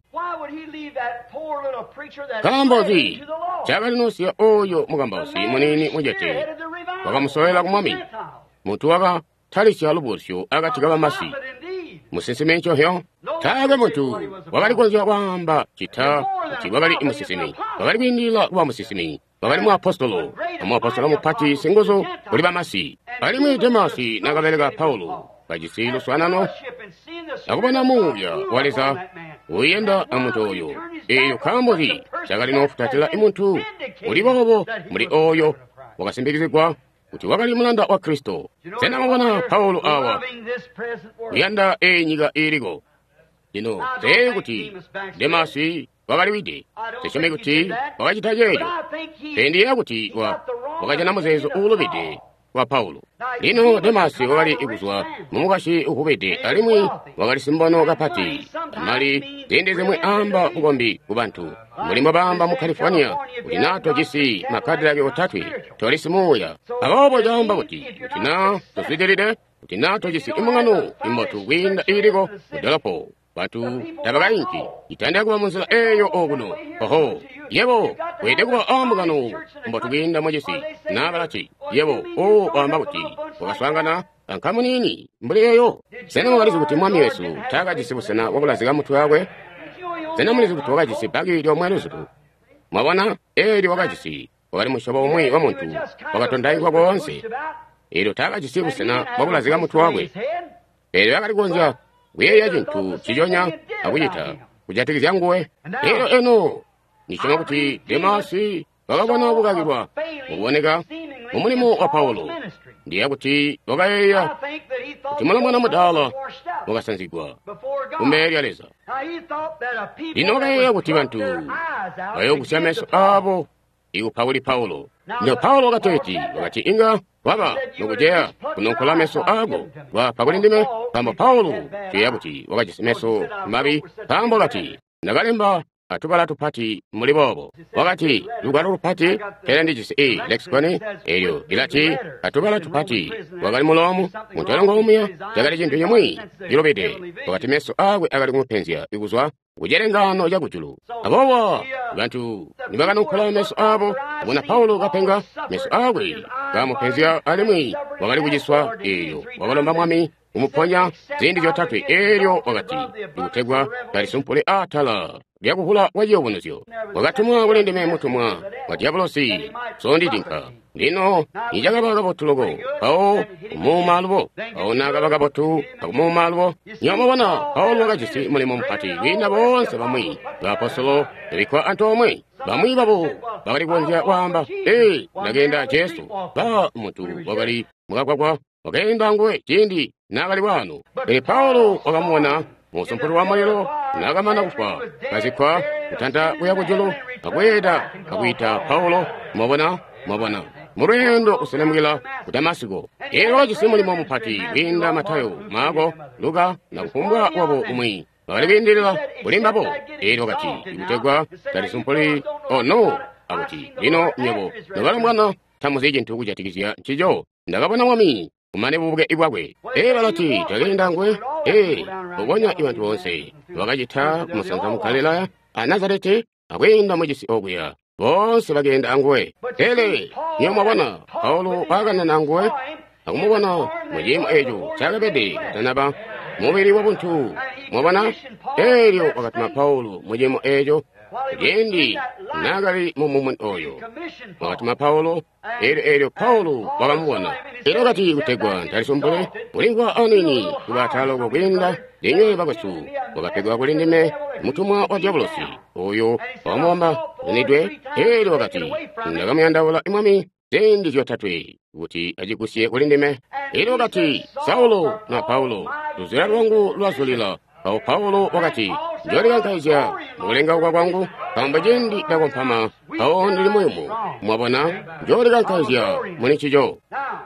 kambozi chagalinosia oyo mugambausi munini mujete wakamusohela kumwami muntu waka talisya lubursyo agatigaba masi musisime nchohyo taga muntu wakalikonzya kwamba chita kuti wakali imusisimi wakali kwindila kuba musisimi wakali muapostolo amuapostolo mupati sengozo kuli bamasi alimwi Demasi nakabelega Paulo pajisilo swanano akubona muya waleza uyenda amuntu oyo eyo kambozi chagalino ofutatila imuntu uli bobo muri oyo wakasimbikizibwa kuti wakali mulanda wa Kristo sena mabona Paulo awa uyanda enyiga irigo lino teye kuti Demasi wakali wide seshome kuti wakachitajeyo pendiya kuti wakajana muzezo ulubide wa Paulo. Lino Demasi wakali ikuzwa mumukashi ukupete alimwi wakali simbono kapati amali zinde zemwe amba kugombi kubantu mulimo bamba mu California ulinato jisi makadira ke otatwi tolisi moya abobo jamba kuti utina toswideride utinato jisi imungano imotu winda iliko udalapo batu tabagainki itanda kuba munzila eyo oguno oho yebo wede kuba amugano mbotu winda mojisi nabalati yebo amba kuti wakaswangana ankamunini mbuli eyo sene mwalizi kuti mwami Yesu takajisibusena wakulaziga mutu wagwe sene mulizi kuti wakajisi pagi ilio mwenuzutu mwabona eli wakajisi wakali mushoba umwi wa muntu wakatondaikwa kwa wonse ilio takajisibusena wakulaziga mutu wagwe eli wakali kuonja weya jintu chijonya akujita kujatikizya nguwe ilio eno nishima kuti Demasi wakabona bukagirwa muboneka mumulimo wa Paulo ndiye kuti wakayeya kuti mwana mudala wakasanzigwa kumeri aleza lino wakayeya kuti bantu bayokusya meso abo ikupawuli Paulo ndio Paulo wakateti wakati inga waba nokujeya kunonkola meso abo wapawuli ndime pamba Paulo tuya kuti wakajisi meso mabi pambo kati nagalemba atubala tupati muli bobo wakati lugalo tupati era ndijisi lexiconi elyo ilati atubala tupati wagali mulomu mutalongo umya jagali jintu nyamwi yilobede wakati meso agwe agali kumupenzya ikuzwa kujerengano jakutulu abowa bantu nibagano kukhala meso abo abona Paulo kapenga meso agwe kamupenzya alimwi wagali kujiswa elyo wabalomba mwami umuponya zindi zotatu elyo wakati ikutegwa kalisumpule atala lyakuhula wajiobunuzi wakatumwa bulendeme mutumwa wa diabolosi sondidinka lino nijagabagabotulogo awo umumalubo awo nagabagabotu umumalubo nyamabona Paulo wakajisi mulimo mpati wina bonse bamwi bapostolo ebikwa antomwe bamwi babo bakali kuonja wamba nagenda Yesu ba muntu wakali mugagwagwa wakenda ngwe chindi nagali wano Paulo wakamuona musumpulu wa muliro nagamana kufa kazikwa kutanda kuyakujulu akweda akuita Paulo mwabona murendo uselemgila ku Damasiko ero jisimulimo mupati winda Matayo Mago Luka na kukumbwa wabo umwi balibindirira bulimbabo ero kati ikutegwa talisumpuli no akuti lino nyebo nagalambwana tamuzije ntuku jatikizya nchijo ndagabona mwami umane bubwe ibwagwe balati tagenda ngwe ubonya ibantu bonse wakajita kumusanza mukalila Nazareti akwenda mujisi ogwya bonse bagenda ngwe niyo mwabona Paulo pagana nangwe akumubona mujimu ejo chagabede tanaba mubiri wabuntu mwabona elyo wakatuma Paulo mujimu ejo jendi nagali mumumun oyo wakatuma Paulo elyo Paulo wakamubona kati kutegwa ntalisombole ulingwa anini kubatalo kugenda jenywe babasu wakapegwa kulindime mutumwa wa diabolosi oyo wamwamba nidwe wakati ndagamuyandawula imwami zendi zyotatwe kuti ajikusiye kulindime wakati Saulo na Paulo luzira lwangu lwazulila awo Paulo wakati njoligankaizya mukulenga ukwa kwangu pamba jendi dakompama awo ndili muyomo mwabona njoligankaizya munichijo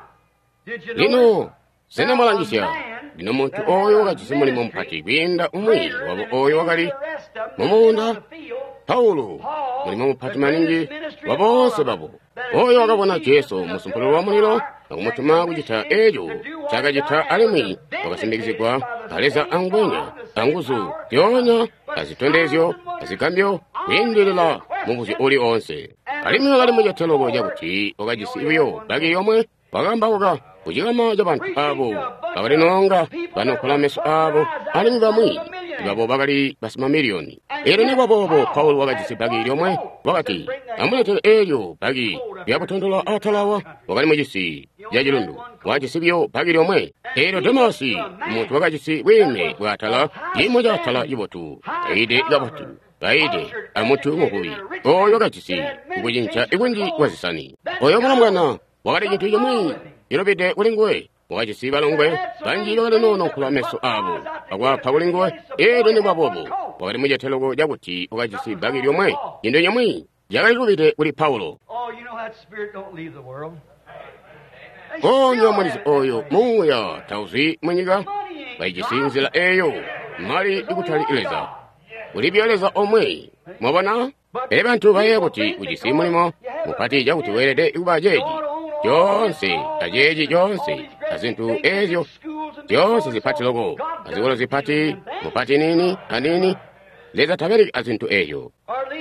lino sena malangisya lino muntu oyo wakajisi mulimo mpati gwinda umwi wabo oyo wakali mumunda Paulo mulimo mpati maningi wabonse babo oyo wakabona Yesu musumpululu wa muliro akumutuma kujita ejo chakajita alimwi wakasindikizigwa aleza angwenya anguzu tyonya azitondezyo azikambyo kuyindirira mubuzi uli onse alimwi wakali mujetelogo jakuti wakajisi ibyo bagi yomwe wakamba waka kujigama jabantu abo bakalinonga banokola meso abo alimwi bamwi babo bakali basima miliyoni ni babobo Paulo wakajisi bagi ilyomwe wakati amuletere elyo bagi byabutondola atalawa wakali mujisi jajilundu wajisibyo bagi ilyomwe Demasi muntu wakajisi wene watala imoja atala ibotu aide gabatu aide amutu muhubi oyo wakajisi ukujincha ikunji wazisani oyo mwana wakali jintu ilyomwe ilobide ulingwe wakajisi balongwe banjilo wale nono kula meso abo wakwa paulingwe ni babobo wakali mujetelogo jakuti wakajisi bagi ilyomwe jindo nyamwi jagali lubide uli Paulo onyomulizi oyo muya tausi mwenyiga bayigisinzira eyo mali ikutaliileza ulibyoleza omwe mwabona era bantu baye kuti ugisi mulimo mupatija kuti werede ikuba jeji jonse ajeji jonse azintu ezyo jonse zipati logo aziwolo zipati mupati nini anini leza taberi azintu eyo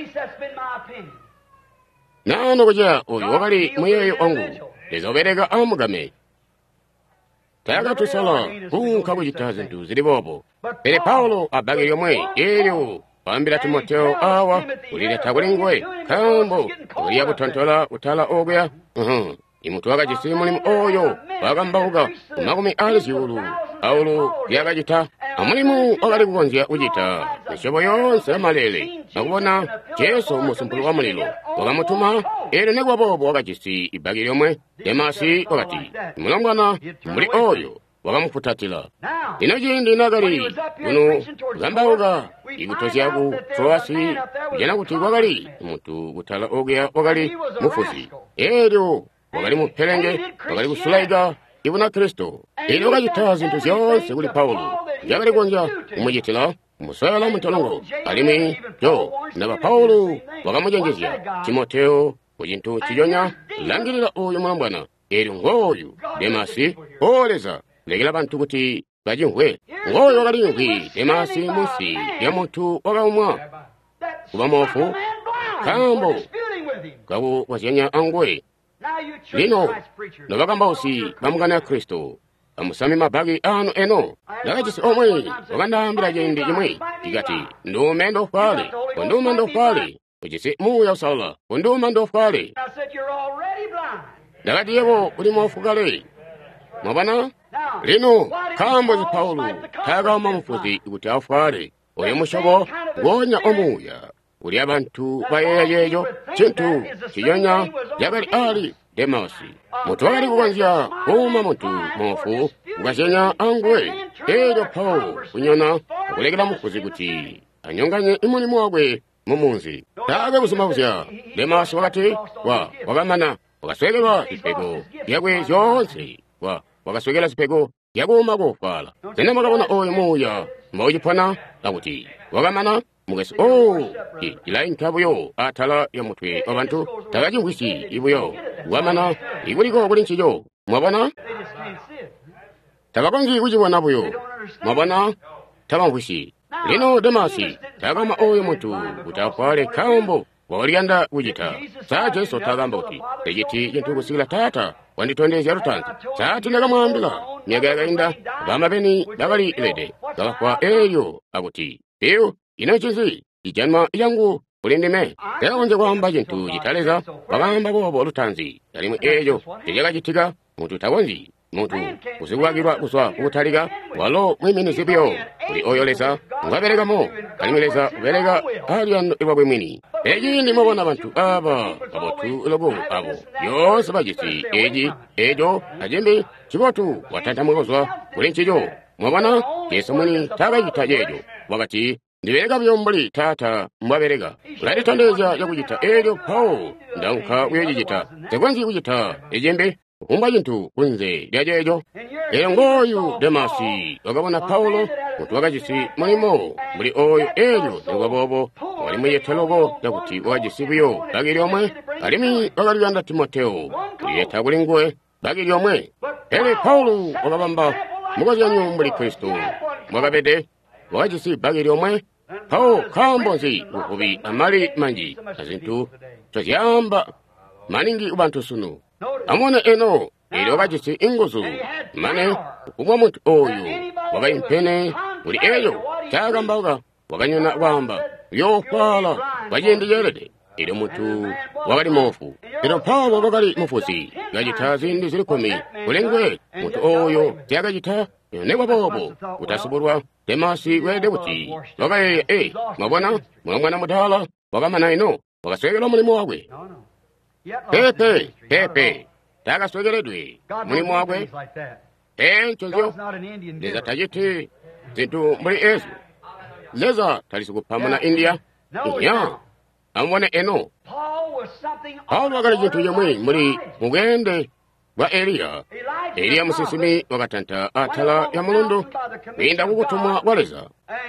nano kuja oyo wakali muyeyo ongu leza oberega amugame tayaga tusala kunka kujita zintu zili bobo pere Paulo abage yomwe eryo pambira Timoteo awa ulile tagulingwe kambo uliya kutontola utala ogya imutwaga jisimu limu oyo bagambauga umakumi aliziulu Paulo yagajita amulimu ogali kugonzya ujita nishobo yonse amalele nakubona Jesu umusumpulu wa mulilo wagamutuma ero negwa bobo wagajisi ibagi yomwe Demasi wakati mulongwana muli oyo wagamufutatila ino jindi nagali kuno gambauga igutosyaku Troasi kujana kuti wagali mutu gutala ogya wagali mufuzi eryo wagali mupelenge wagali kusulaiga ibuna Kristo ero wagajita zintu zyonse kuli Paulo jagali gonja umujitila umusala mutolongo alimi yo naba Paulo wagamujenjezya Timoteo kujintu chijonya langirira oyo mulambwana ero ngoyu Demasi oleza legela bantu kuti bajingwe ngoyo wagali ngwi Demasi musi ya muntu wagamwa kuba mofu kambo gabu wazenya angwe lino nabagamba osi bamugana Kristo amusami mabagi ano eno nagajisi omwe wagandambira jendi imwe igati ndumendo fale ondumendo fale ujisi muya usala ondumendo fale nagati yebo uli mofugale mwabana lino kambo zi Paulo tagama mufuzi iguti afale oyo mushobo gonya omuya uli abantu bayeyeyo chintu chiyonya yagali ali Demasi mutu wagali kugonzya kuma mutu mofu ugashenya angwe ejo Paulo kunyona ukulegela mufuzi guti anyonganye imulimu wagwe mumunzi tage kusumavusya Demasi wakati wagamana wagaswegelwa zipego yagwe zonse wagaswegela zipego yaguma gofala tena magabona oyo muya mawujipana akuti wagamana mugesi ila intabuyo atala ya mutwe abantu tagaji wisi ibuyo wamana ibuliko kuli nchijo mwabana tagakongi kujibona buyo mwabana tabangwisi lino Demasi tagama oyo mutu utafale kambo walianda ujita saa Jesu tagambauti tegiti jintu kusila tata wanditondezya rutanzi saa tinagamwambila nyagaga inda bamabeni dagali ilede galakwa eyo akuti eyo inachizi ijanwa yangu ulindime teonje kwamba jintu jitaleza bagamba bobo olutanzi yalimu eyo tejaga jitiga mutu tagonzi mutu kusigwagirwa kuswa utaliga walo mwimini sibyo uli oyolesa ngaberegamo kalimileza uberega aliano ibabwe mwini eji ndi mabona bantu aba abotu lobo abo yose bajisi eji ejo ajembe chibotu watanta mwozwa ulinchijo mwabana Yesu mwini taga jitajejo wakati ndiberega byombali tata mwaberega uladitondeza yakujita ejo Paulo ndanka uyejita tegwanzi kujita ejembe kumba jintu kunze lyajejo ero ngoyu Demasi wagabona Paulo mutu wagajisi mulimo muli oyo ejo newabobo walimu yetelogo yakuti wajisibuyo bagiri omwe alimi wagaliyanda Timoteo yetagulingwe bagiri omwe ere Paulo wagabamba mugozi yanyu muli Kristo mwagabede wajisi bagiri omwe Paulo kambonzi ukubi amali manji azintu toziyamba maningi ubantu sunu amone eno ilo wajisi inguzu mane ukubwa mutu oyu wagaimpene uli eyo tagambauga waganyona wamba yofala wajendi yerede ilo mutu wagali mofu ilo Paulo wagali mufuzi gajita zindi zilikomi ulengwe mutu oyo tagajita newa bobo utasiburwa Demasi wede buti wagaye mabwana mwangwana mudala wagamana ino wagaswegela mulimu wagwe pepe tagaswegeledwe mulimu wagwe nchozyo leza tajiti zintu muli ezu leza talisukupamu na India iya amwane eno Paulo wagali jintu yemwe muli mugende wa Eliya Eliya musisimi wakatanta atala ya mulundu kwenda kukutumwa waleza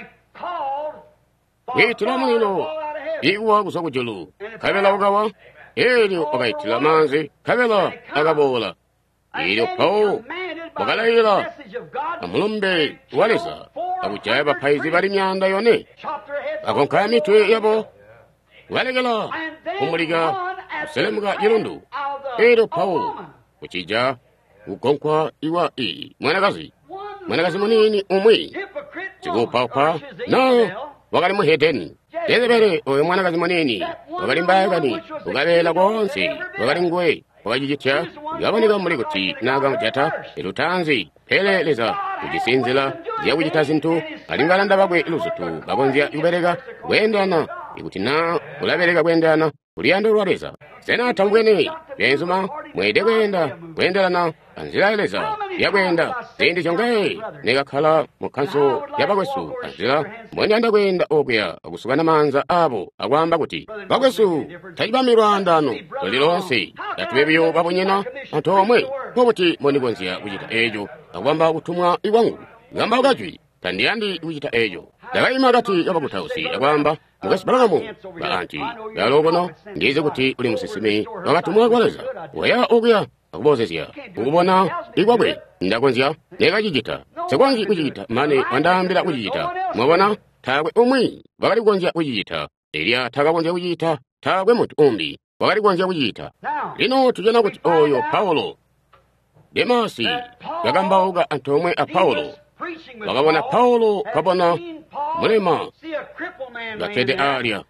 witila mulilo iguwa kusa kujulu kabela ugawa elyo wakaitila manzi kabela akabola ilyo pawo wakalayila amulumbe waleza akuchaya bapaizi bali myanda yone akonkaya mitwe yabo walekela kumuliga kuselemuka yilundu elyo pawo kuchija ukonkwa iwa mwanakazi munini umwi chikupakwa no wakali muheteni Jezebeli oyo mwanakazi munini wakali mbayagani ukabela konse wakali ngwe wakajijitya yaboneka muli kuti nagamujata ilutanzi peleleza kujisinzila ziyakujita zintu alingalanda bagwe iluzutu bagonzya ikubereka kwendana ikuti na kulabereka kwendana kuliyanda lwaleza sena tambwene benzuma mwede kwendelana anzila eleza yakwenda zindi chongaye nekakhala mukhanso yabakwesu anzila mwene kwenda okuya akusukana manza abo akwamba kuti bakwesu tachipamirwa ndano lolilonse yatubebiyo babonyena anthu omwe pokuti monikonziya kuchita ejo akwamba kutumwa iwangu ngamba ukachwi tandiyandi kuchita ejo dakayima kati yabakutausi akwamba mukasibalakamu ba anti yalokono ndize kuti uli musisimi wakatumwa kwaleza waya okuya akubozesya ukubona ikwabwe ndakonzya nekachijita sekwanji kuchijita mane wandambira kuchijita mwabona thakwe umwi wakalikonzya kuchijita Eliya thakakonzya kuchijita thakwe munthu umbi wakalikonzya kuchijita lino tujana kuti oyo Paulo Demasi yakambauka anthu omwe a Paulo wakabona Paulo kabona mulema gatete alya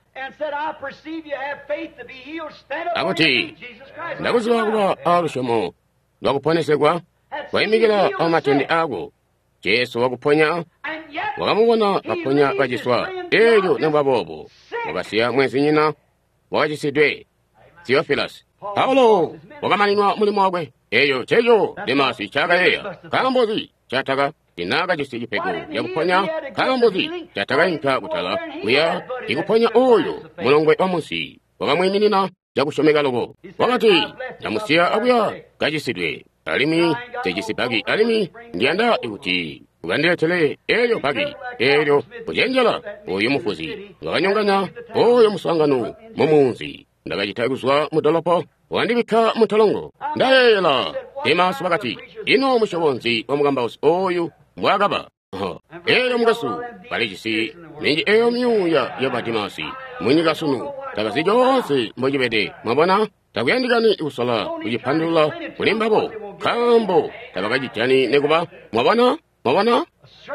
akuti ndakuziwa kuba alushomo lwakuponesekwa kwayimikira amatende ako Yesu wakuponya wakamubona baponya bajiswa elyo nembwabobo wakasiya mwenzi nyina wakachisidwe Theophilus Paulo wakamanenwa mulimo wakwe eyo cheyo Demasi chakayeya kambozi chataka tinaga jisijipeko yakuponya kambozi chataka inka kutala kuya ikuponya oyo mulongwe wamusi wakamwiminina jakushomeka logo wakati namusiya akuya kajisidwe alimi tejisipagi alimi ndianda ikuti ukandiletele elyo pagi elyo kujenjela oyo mufuzi wakanyonganya oyo musangano mumunzi ndakachitakuswa mudolopo wandibika mutolongo ndayela Demasi wakati ino mushobonzi wamugambausi oyu mwakaba eyo mugasu palijisi minji eyo myuya yaba Demasi mwinyikasunu takasi jonse mbojibede mwabona takuyandikani ikusala kujipandula kulimbabo kambo tabakajitani nekuba mwabona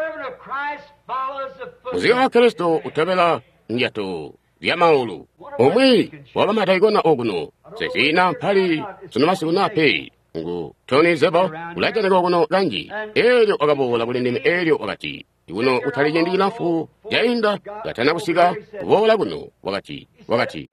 muziga wa Kristo utabela njato vya maulu omwi wabamataikona okuno sesina mpali sunamasiku nape ngu Tony Zebo ulajaneka okuno ganji elyo wakabola kulindimi elyo wakati ikuno utalije nafu jainda gatana kusika kubola kuno wakati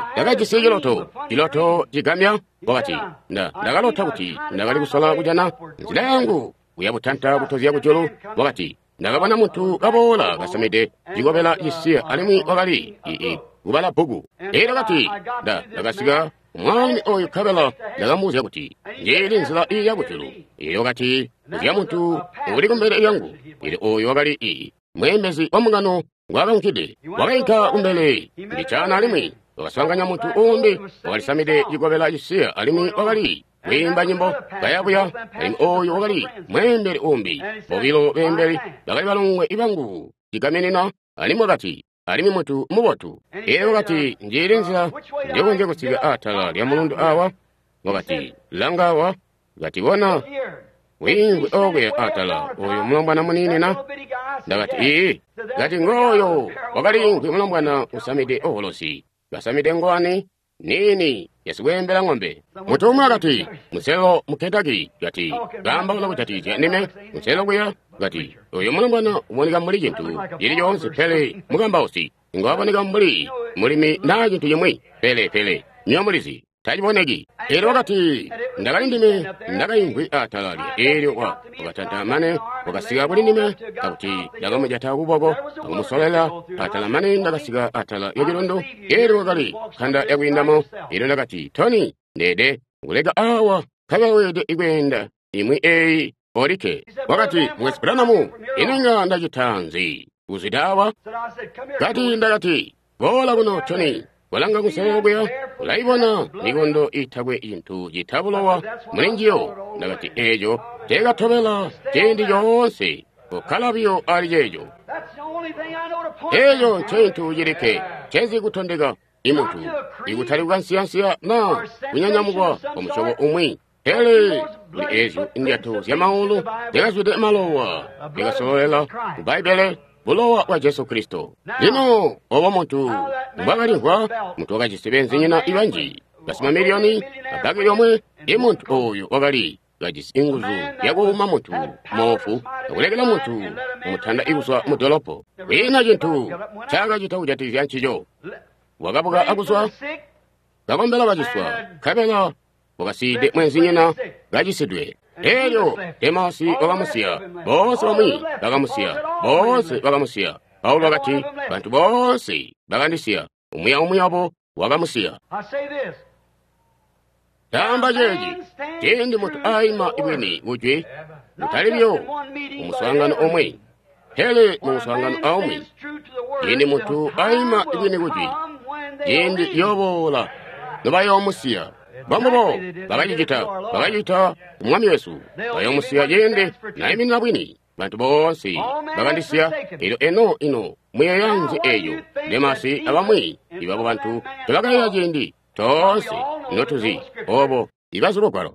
iloto jigamya wakati ndakalota kuti ndakali kusala kujana nzila yangu uyabutanta butozia kujolo wakati ndakabona muntu kabola kasamide jigobela jisiya alimi wakali kubala bugu era kati ndakasiga umwami oyo kabela ndakamuza kuti njeli nzila iya kujolo iyo kati kuzia muntu uli kumbele yangu ili oyo wakali mwembezi wamungano ngwakankide wakaika umbele ndichana alimi wakasanganya muntu umbi wakalisamide jigobela jisiya alimi wakali wimba nyimbo kayabuya alimi oyo wakali mwembele umbi bobilo bembeli bakali balungwe ibangu jigamenena alimi wakati alimi mutu mubotu wakati njeli nzila ndikunje kusiga atala lya mulundu awa wakati langawa gati wona wingwe ogwe atala oyo mulambwana munini ndakati gati ngoyo wakali ngwe mulambwana usamide oholosi gasamide ngwani nini yasiwembela ng'ombe mutumwa gati muselo muketaki gati gamba kula kutatija nime muselo kuya gati oyo mulambwana umonika muli jintu yili yonse pele mugamba osi ingwabonika mulimi na jintu yemwe pele nyomulizi tajibonegi ero wakati ndakayingwi atalali elyo wakatantamane wakasiga bulindime kakuti dakamujata kubogo akumusolela atalamane ndakasiga atala yogilondo ero wakali kanda yakwindamo ero ndakati Tony ndede ngulega awa kabawede igwenda imwe olike wakati mwezi Branamu ininga ndachitanzi kuzidawa kati ndakati bola kuno Tony walanga kusebweya ulaibona mikondo itagwe inthu chitabulowa mulinjiyo ndakati ejo tekatobela chendi chonse kukhalapyo ali checho ejo chinthu chilike chezikutondeka imunthu ikuthalika nsiyansiya na kunyanyamukwa kwa muchoko umwe hele kuli ezo indiyathu zyamaulu tekazwite malowa tekasololera ku Baibele bulowa wa Yesu Kristo lino owa munthu mbwakalihwa munthu wakachisebenzi nyina iwanji kasima miliyoni abaki yomwe ndi munthu oyu wakali kachisi inguzu yakuuma munthu mofu akulekela munthu muthanda ikuswa mudolopo wina chinthu chakachitawu chati vyanchicho wakapuka akuswa kakombela kachiswa kapela wakaside mwenzi nyina kachisidwe elyo Demasi wakamusiya bose bamwi bakamusiya bose bakamusiya Paulo wakati bantu bose bakandisiya umuyabo wakamusiya tamba jeji tendi munthu aima ibweni kujwe mutalibyo umusangano omwe hele mumusangano omwe tendi munthu aima ibweni kujwe tendi yobola nobayomusiya bambo bakachita umwami Yesu bayomusiya yende naimina bwini bantu bose bakandisiya ilo ino mwiyo yanze eyo Demasi abamwi ibabo bantu tebakayira jendi tose notuzi obo ibazulukalo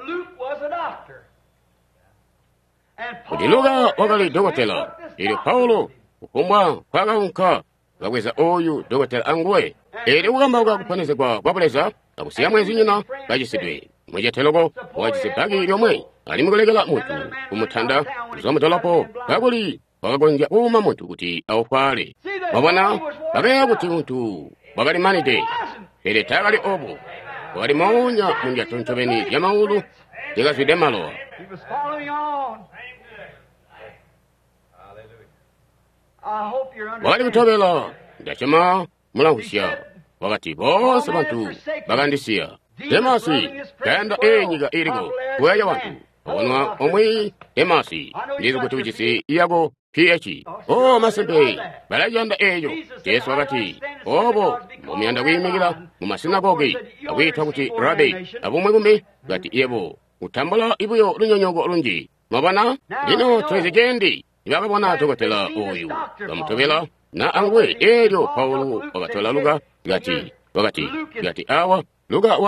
kuti Luka wakali dokotela ili Paulo kukumbwa kwakawunka kakweza oyu dokotela anguwe ili kukamba kukakuponezekwa kwapuleza kakusiya mwenzi nyina kachisidwe mwecheteloko wachisibaki lyomwe ali mukulekela munthu kumuthanda kuzomutolapo kakuli wakakonja uma munthu kuti awufale wabona kakeya kuti munthu wakali manite ele takali obo wakali maonya munjathu nchoveni ya maulu tikazwide malowa wakali kutobela ndachema mulankhusya wakati bose bantu bakandisiya Demasi kayanda enyika iliko kuweya bantu onwa omwe Demasi ndizo kuti uchisi iyako PH masembe balajanda eyo Yesu wakati obo mumyanda kuyimikira mumasinagogi akwitha kuti rabi abomwe kumbe ngati yebo utambala ibuyo lunyonyogo olunji mabana lino twezigendi ibakabona dokotela oyu bamutobela na angwe elyo Paulo wakatola Luka ngati awa Luka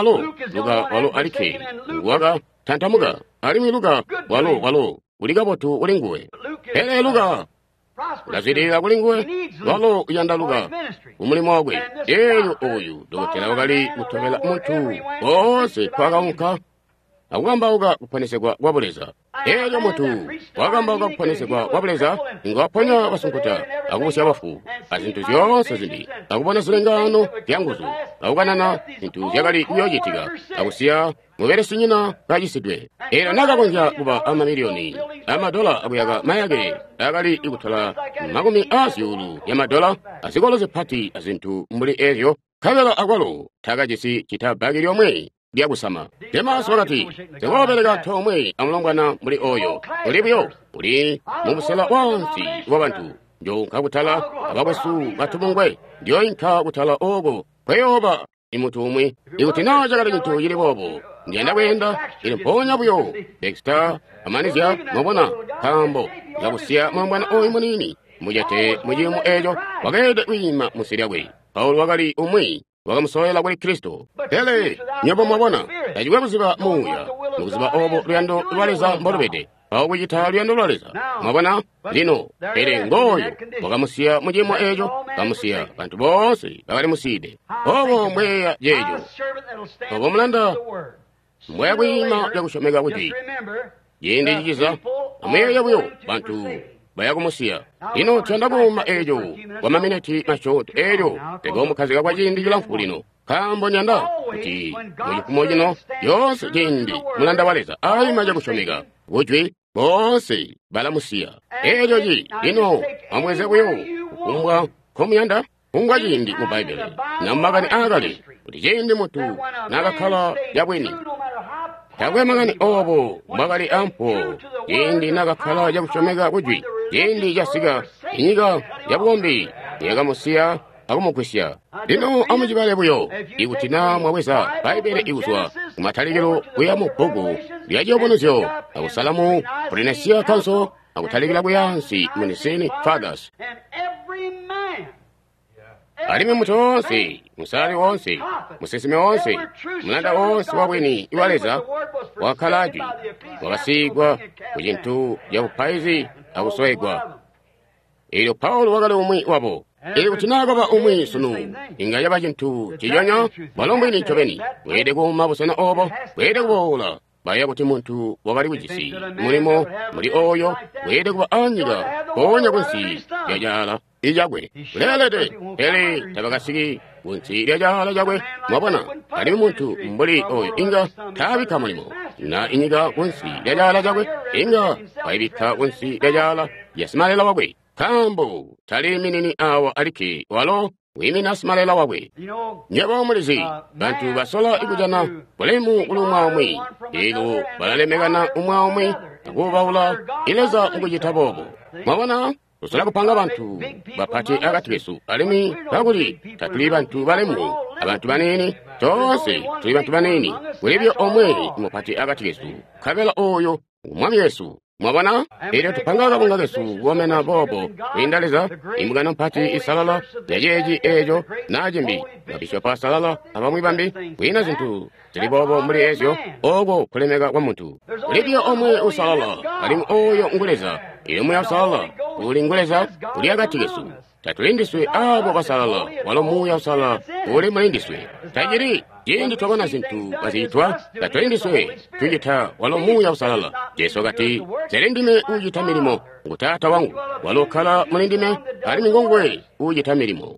walo alike waka tantamuka alimi Luka walo ulikapotu ulinguwe hele Luka lazidira kulinguwe walo yanda Luka umulimo wagwe eyo oyu dokotela wakali kutobela munthu bose kwakawunka akukambauka kuponesekwa kwapuleza eyo munthu wakambauka kuponesekwa kwapuleza ingawaponya basunkuta akukusya bafu azinthu zyonse zindi akupona zilengano tyanguzu akukanana zinthu zyakali kuyochitika akusiya muveresi nyina kachisidwe era nakakonja kuba amamiliyoni amadola akuyaka mayake akali ikuthala makumi asiyulu ya madola azikoloze phati azinthu mbuli ezyo khavela akwalo thakachisi chitabaki lyomwe lyakusama Demasi wakati tikopereka thomwe amulongwana muli oyo ulibuyo uli mumusela wansi wa bantu njo nkakuthala ababwesu batumungwe ndiyo inkha kuthala ogo kweyoba imunthu umwe ikuti nachakati chinthu chilipopo ndiyenda kuyenda ili mponya buyo Dexter amanizya mabona kambo yakusiya mwambwana oyu munini mujate mujimu ejo wakede wima musirya kwe Paulo wakali umwe wakamusoyela kuli Kristo hele nyobo mwabona tajiwe kuziba muya mukuziba obo luyando lwaleza mbolobete awo kuchita luyando lwaleza mwabona lino ele ngoyo wakamusiya mujimu ejo kamusiya bantu bose bakali muside obo mweya jejo obo mulanda mweya kwima yakushomeka kuti yende chichiza mweya yabuyo bantu bayakumusiya lino tiyandakuma ejo wamamineti mashoto ejo tegomukhazika kwa jindi chilamfu lino kambo nyanda kuti mujikumo jino yonse jindi mulanda waleza ayimaja kushomeka kujwi bose balamusiya ejo ji lino amweze kuyo kukumbwa komuyanda kungwa jindi mu Baibele namakani akale kuti jindi mutu nakakhala yabweni takwemangani obo mbakali ampo yendi nakakhala jakuchomeka kujwi yendi jasiga inyiga yabombi yagamusiya akumukwisya lino amujibale buyo ikutina mwaweza baibele ikuswa kumatalikilo kuya mubugu lyajobonosyo akusalamu Polynesia Council akutalikila kuyansi Munisini Fathers alime mutu wonse musali wonse musesime wonse mulanda wonse wabweni iwaleza wakhalajwi wakasigwa kuchintu jakupaizi akuswegwa ilyo Paulo wakale umwi wabo ili kutinagaba umwi sunu inga yaba chintu chijonya balombweni chobeni wede kuma busena obo wede kubola baya kuti muntu wakali wujisi mulimo muli oyo wede kuba anyiga konya kwensi yajala ijagwe lelede ele tabakasigi wunsi yajala jagwe mwabona ali muntu mbuli oyo inga tabika mulimo na inyiga wunsi yajala jagwe inga waibika wunsi yajala yasimalela wagwe kambo tali minini awa aliki walo wimina simalela wagwe nyeba omulizi bantu basola ikujana bulemu ulumwa omwi ilo balalemegana umwa omwi akubawula ileza mukujitabobo mwabona tusola kupanga bantu bapati akati Yesu alimi baguli tatuli bantu balemu abantu banini tonse tuli bantu banini welebyo omwe mupati akati Yesu kabela oyo umwami Yesu mwabona ile tupangaga bunga Yesu womena bobo indaliza imugana mpati isalala yajeji ejo najimbi nabishopa salala abamwi bambi wina zintu zili bobo muri ezyo ogo kulemega kwa muntu libyo omwe usalala alimu oyo nguleza ile mu salala uli nguleza uli agati Yesu tatulindiswe abo basalala walo mu ya salala uli mulindiswe tajiri yendi tobona zintu bazitwa tatulindiswe tujita walo mu ya salala Yesu gati zerendime ujita milimo ngutata wangu walokala mulindime ali mingongwe ujita milimo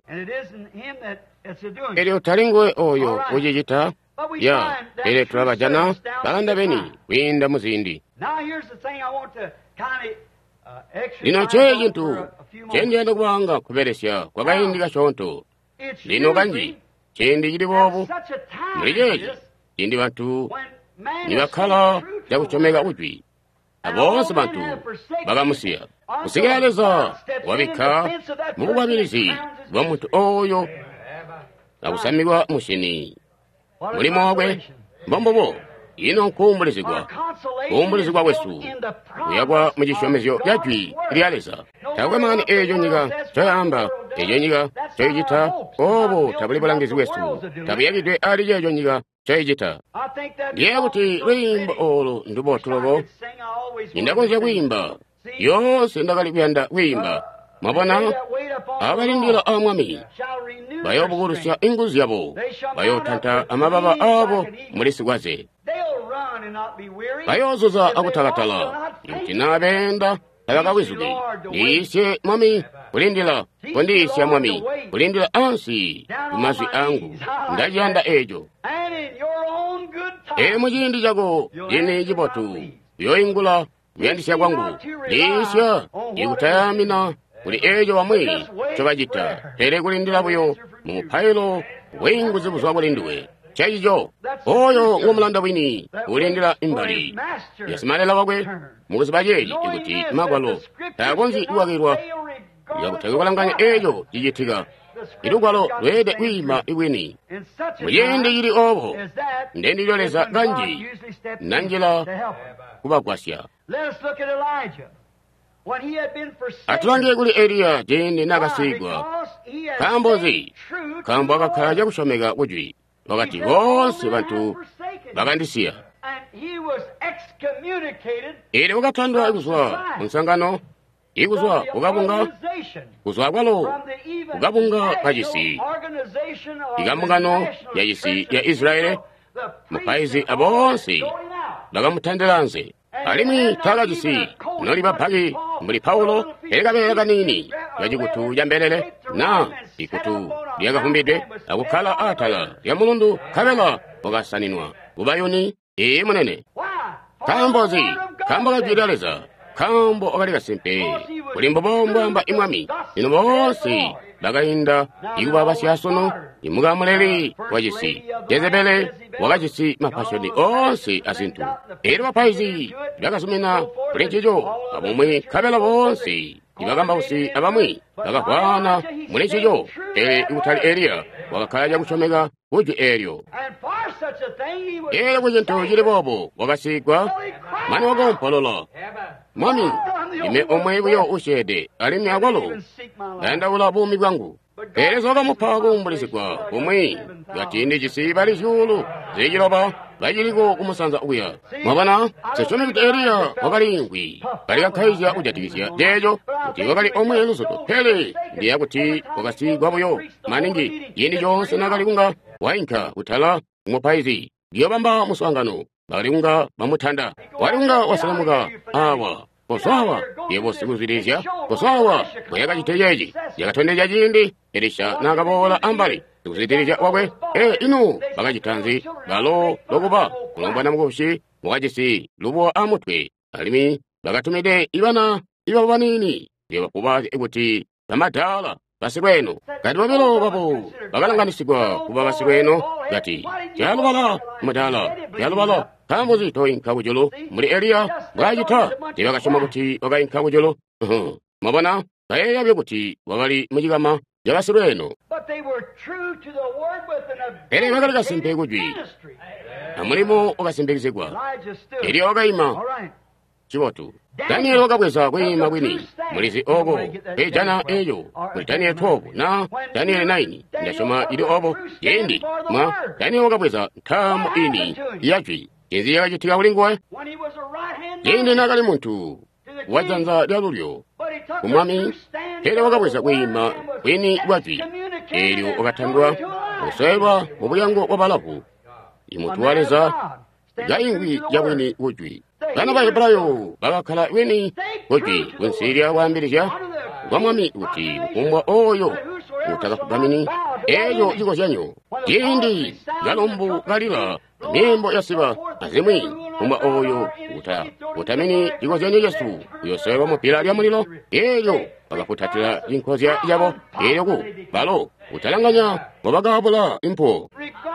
elio talingwe oyo ujijita ya ele tulabajana balanda beni winda muzindi lino chejintu chenjenda kubanga kuberesya kwa gaindi gashonto lino ganji chendi jili bobu mulijeji indi bantu nibakhala jakuchomeka ujwi abonse bantu bagamusiya kusigaleza wabika mububabilizi bwa muntu oyo akusamibwa mushini mulimo wagwe mbombobo ino nkumbulizigwa kumbulizigwa wesu kuyagwa mujishomezyo lyajwi lyaleza takwemangani ejo nyiga choyamba ejo nyiga choyijita obo tabuli bulangizi wesu tabuyagidwe ali jejo nyiga choyijita ndiye kuti lwimba olo ndubotulobo nindakonzya kwimba yose ndagali kuyanda kwimba mwabona abalindira amwami bayobugulusya inguzi yabo bayotanta amababa abo mulisigwaze bayozoza akutalatala yutinabenda tabakawizuge nisye mwami kulindila kondisya mwami kulindila ansi kumazwi angu ndajanda ejo mujindi jago jini jibotu yoingula kuyandisya kwangu lisya ikutayamina kuli ejo wamwi chobajita tere kulindila buyo mupailo wenguzi buzwa kulindiwe chayijo oyo ngomulanda bwini kulindila imbali yasimalela wagwe mukuzibajeji ikuti magwalo tagonzi iwagirwa yakutegekolanganya ejo jijitiga ilugwalo lwede wima iwini muyende yili obo ndendiloleza ganji nanjila kubagwasya atulangiye kuli Eliya jeni nakasigwa kambozi kambo akakhala kushomeka kujwi wakati wonse bantu bakandisiya ili wakatandwa ikuswa nsangano ikuswa kukabunga kuswa kwalo kukabunga kajisi ikamungano yajisi ya Israeli mupaizi abonse bakamutandilanze alimi tagajisi noli bapagi mbuli Paulo elekabeleka nini yajikutu jambelele na ikutu lyakafumbidwe akukhala atala ya mulundu kabela wakasaninwa ubayoni munene kambozi kambo kajidaleza kambo okalika simpe kulimbo bombwamba imwami ino bonse bakayinda ikuba basyasono imukamuleli wajisi Jezebele wakachisi mapashoni onse azinthu ero mapaizi yakasumena kulechecho abomwe khabela bonse ibakamba usi abamwe bakakwana mulechecho ikutali Eliya wakakhala kuchomeka kuju eryo era kuchinthu chilipopo wakasigwa mani wakompolola mami ime omwe kuyo ushede alimi akwalo ndaula bumi bwangu perezoka mupha kumbulisigwa omwe gatindi chisipa lixulu zichilopa vachiliko kumusanza ukuya mwapana sechomekuti Eliya wakalingwi kali kakhaizya kujatikisya dejo kuti wakali omwe lusoto phele ndiye kuti wakasigwapoyo maningi yindi chonse nakali kunga wayinkha kuthala kumupaizi ndiyo bamba muswangano bakali kunga bamuthanda wali kunga wasalamuka awa kosawa yebo sikuzidisha kosawa kuyakachitejeji yakathondeja chindi Elisha nakabola ambali sikuzidisha wakwe inu bakachitanzi balo lokupa kulomba namukushi mukachisi lubo amutwe alimi bakatumide ibana ibabanini ndiye bakuba ikuti bamadala basirweno kati babelo bapo bakalanganisigwa kuba basirweno gati chalubala madala chalubala kambozi toyinka kujolo muri Eliya bwajita tibakashoma kuti wakayinka kujolo mabona kayeyabye kuti wakali mujigama jabasirweno ere wakali kasimpe kujwi amulimo okasimpekisigwa Eliya wakayima chibotu Daniel wakabweza kwima bwini mulizi ogo ejana eyo muri Daniel 12 na Daniel 9 ndashoma ili obo yendi ma Daniel wakabweza ntamu ini yachwi yenzi yakachitika ulingwe yendi nakali muntu wadzanza lyalulyo kumwami era wakabweza kwima bwini bwachwi elyo wakathandwa kusayelwa mubulyango wabalapu imutwaleza gayingwi yabwini uchwi bana bahebrayo bakakhala bwini uchwi wensirya wambirija gwamwami kuti kumbwa oyo utakakugamini eyo chiko chanyo tindi galombo galila mimbo yasiba azimwi kumbwa oyo utamini chiko chanyo Yesu uyosewa mupila lya mulilo eyo bakakutatira inkozi yabo eyoku balo utalanganya mubagabula impo